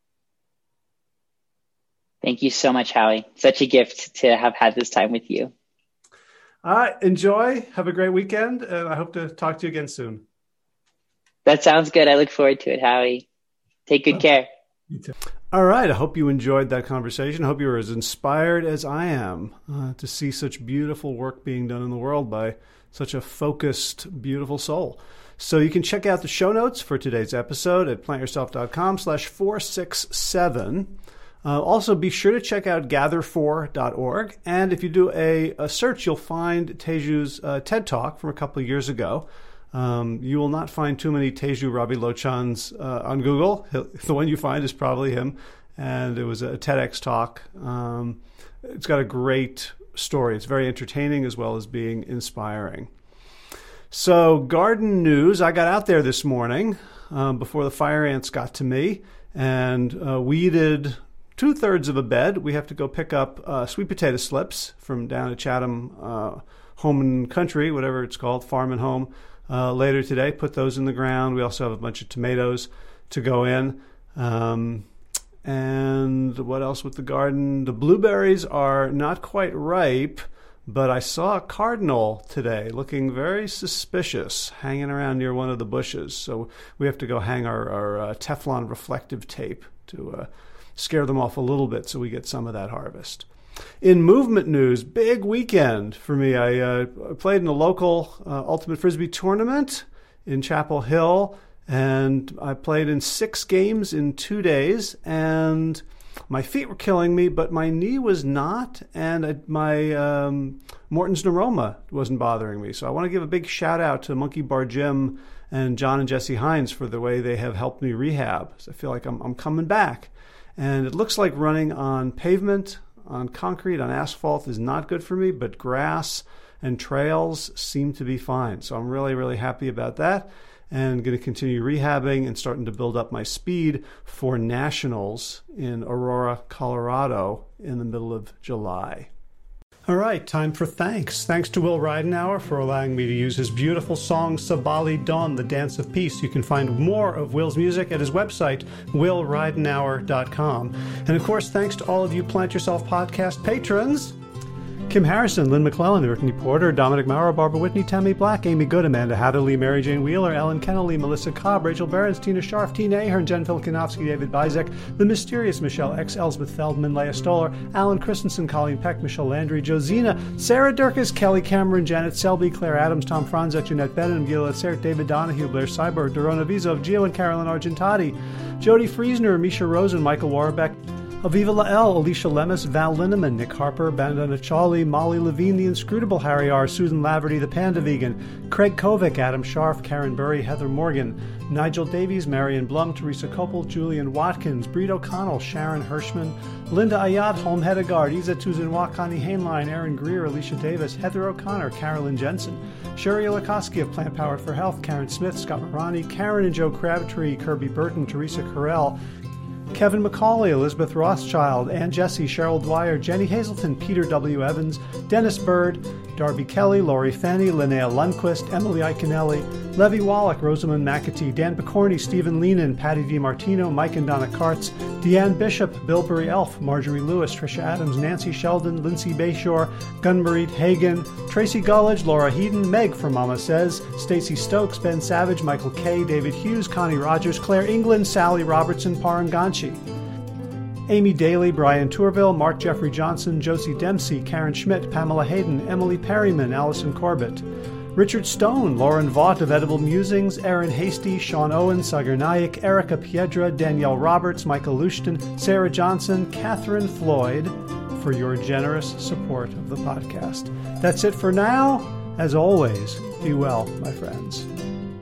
Thank you so much, Howie. Such a gift to have had this time with you. All right. Enjoy. Have a great weekend. And I hope to talk to you again soon. That sounds good. I look forward to it, Howie. Take good care. You too. All right. I hope you enjoyed that conversation. I hope you were as inspired as I am uh, to see such beautiful work being done in the world by such a focused, beautiful soul. So you can check out the show notes for today's episode at plantyourself.com slash 467. Uh, also, be sure to check out gather for dot org. And if you do a, a search, you'll find Teju's uh, TED Talk from a couple of years ago. Um, you will not find too many Teju Ravilochans uh, on Google. He'll, the one you find is probably him. And it was a TEDx talk. Um, it's got a great story. It's very entertaining as well as being inspiring. So, garden news. I got out there this morning um, before the fire ants got to me and uh, weeded two-thirds of a bed. We have to go pick up uh, sweet potato slips from down at Chatham uh, Home and Country, whatever it's called, Farm and Home, uh, later today. Put those in the ground. We also have a bunch of tomatoes to go in. Um, and what else with the garden? The blueberries are not quite ripe, but I saw a cardinal today looking very suspicious hanging around near one of the bushes. So we have to go hang our, our uh, Teflon reflective tape to uh, scare them off a little bit so we get some of that harvest. In movement news, big weekend for me. I uh, played in a local uh, Ultimate Frisbee tournament in Chapel Hill, and I played in six games in two days, and my feet were killing me, but my knee was not, and I, my um, Morton's neuroma wasn't bothering me. So I want to give a big shout out to Monkey Bar Jim and John and Jesse Hines for the way they have helped me rehab. So I feel like I'm, I'm coming back. And it looks like running on pavement, on concrete, on asphalt is not good for me, but grass and trails seem to be fine. So I'm really, really happy about that, and going to continue rehabbing and starting to build up my speed for nationals in Aurora, Colorado in the middle of July. All right, time for thanks. Thanks to Will Ridenauer for allowing me to use his beautiful song Sabali Dawn, The Dance of Peace. You can find more of Will's music at his website, will ridenauer dot com. And of course, thanks to all of you Plant Yourself podcast patrons. Kim Harrison, Lynn McClellan, Brittany Porter, Dominic Maurer, Barbara Whitney, Tammy Black, Amy Good, Amanda Hatherley, Mary Jane Wheeler, Ellen Kennelly, Melissa Cobb, Rachel Behrens, Tina Scharf, Tina Ahern, Jen Filikanovsky, David Bizek, The Mysterious Michelle X, Elsbeth Feldman, Leah Stoller, Alan Christensen, Colleen Peck, Michelle Landry, Josina, Sarah Durkis, Kelly Cameron, Janet Selby, Claire Adams, Tom Franzek, Jeanette Bennett, Gila Sert, David Donahue, Blair Cyber, Dorona Vizov, Gio and Carolyn Argentati, Jody Friesner, Misha Rosen, Michael Warbeck, Aviva Lael, Alicia Lemus, Val Linneman, Nick Harper, Bandana Charlie, Molly Levine, The Inscrutable Harry R., Susan Laverty, The Panda Vegan, Craig Kovic, Adam Scharf, Karen Burry, Heather Morgan, Nigel Davies, Marion Blum, Teresa Koppel, Julian Watkins, Breed O'Connell, Sharon Hirschman, Linda Ayat, Holm Hedegaard, Isa Tuzinwa, Connie Hainline, Aaron Greer, Alicia Davis, Heather O'Connor, Carolyn Jensen, Sherry Olakoski of Plant Powered for Health, Karen Smith, Scott Morani, Karen and Joe Crabtree, Kirby Burton, Teresa Carell, Kevin McCauley, Elizabeth Rothschild, Ann Jesse, Cheryl Dwyer, Jenny Hazelton, Peter W. Evans, Dennis Bird, Darby Kelly, Laurie Fanny, Linnea Lundquist, Emily Iconelli, Levy Wallach, Rosamund McAtee, Dan Picorni, Stephen Leenan, Patty DiMartino, Mike and Donna Kartz, Deanne Bishop, Bilberry Elf, Marjorie Lewis, Tricia Adams, Nancy Sheldon, Lindsay Bayshore, Gunmarie Hagan, Tracy Gullidge, Laura Heaton, Meg from Mama Says, Stacey Stokes, Ben Savage, Michael Kay, David Hughes, Connie Rogers, Claire England, Sally Robertson, Paranganchi, Amy Daly, Brian Tourville, Mark Jeffrey Johnson, Josie Dempsey, Karen Schmidt, Pamela Hayden, Emily Perryman, Allison Corbett, Richard Stone, Lauren Vaught of Edible Musings, Aaron Hasty, Sean Owen, Sagar Naik, Erica Piedra, Danielle Roberts, Michael Lushton, Sarah Johnson, Catherine Floyd, for your generous support of the podcast. That's it for now. As always, be well, my friends.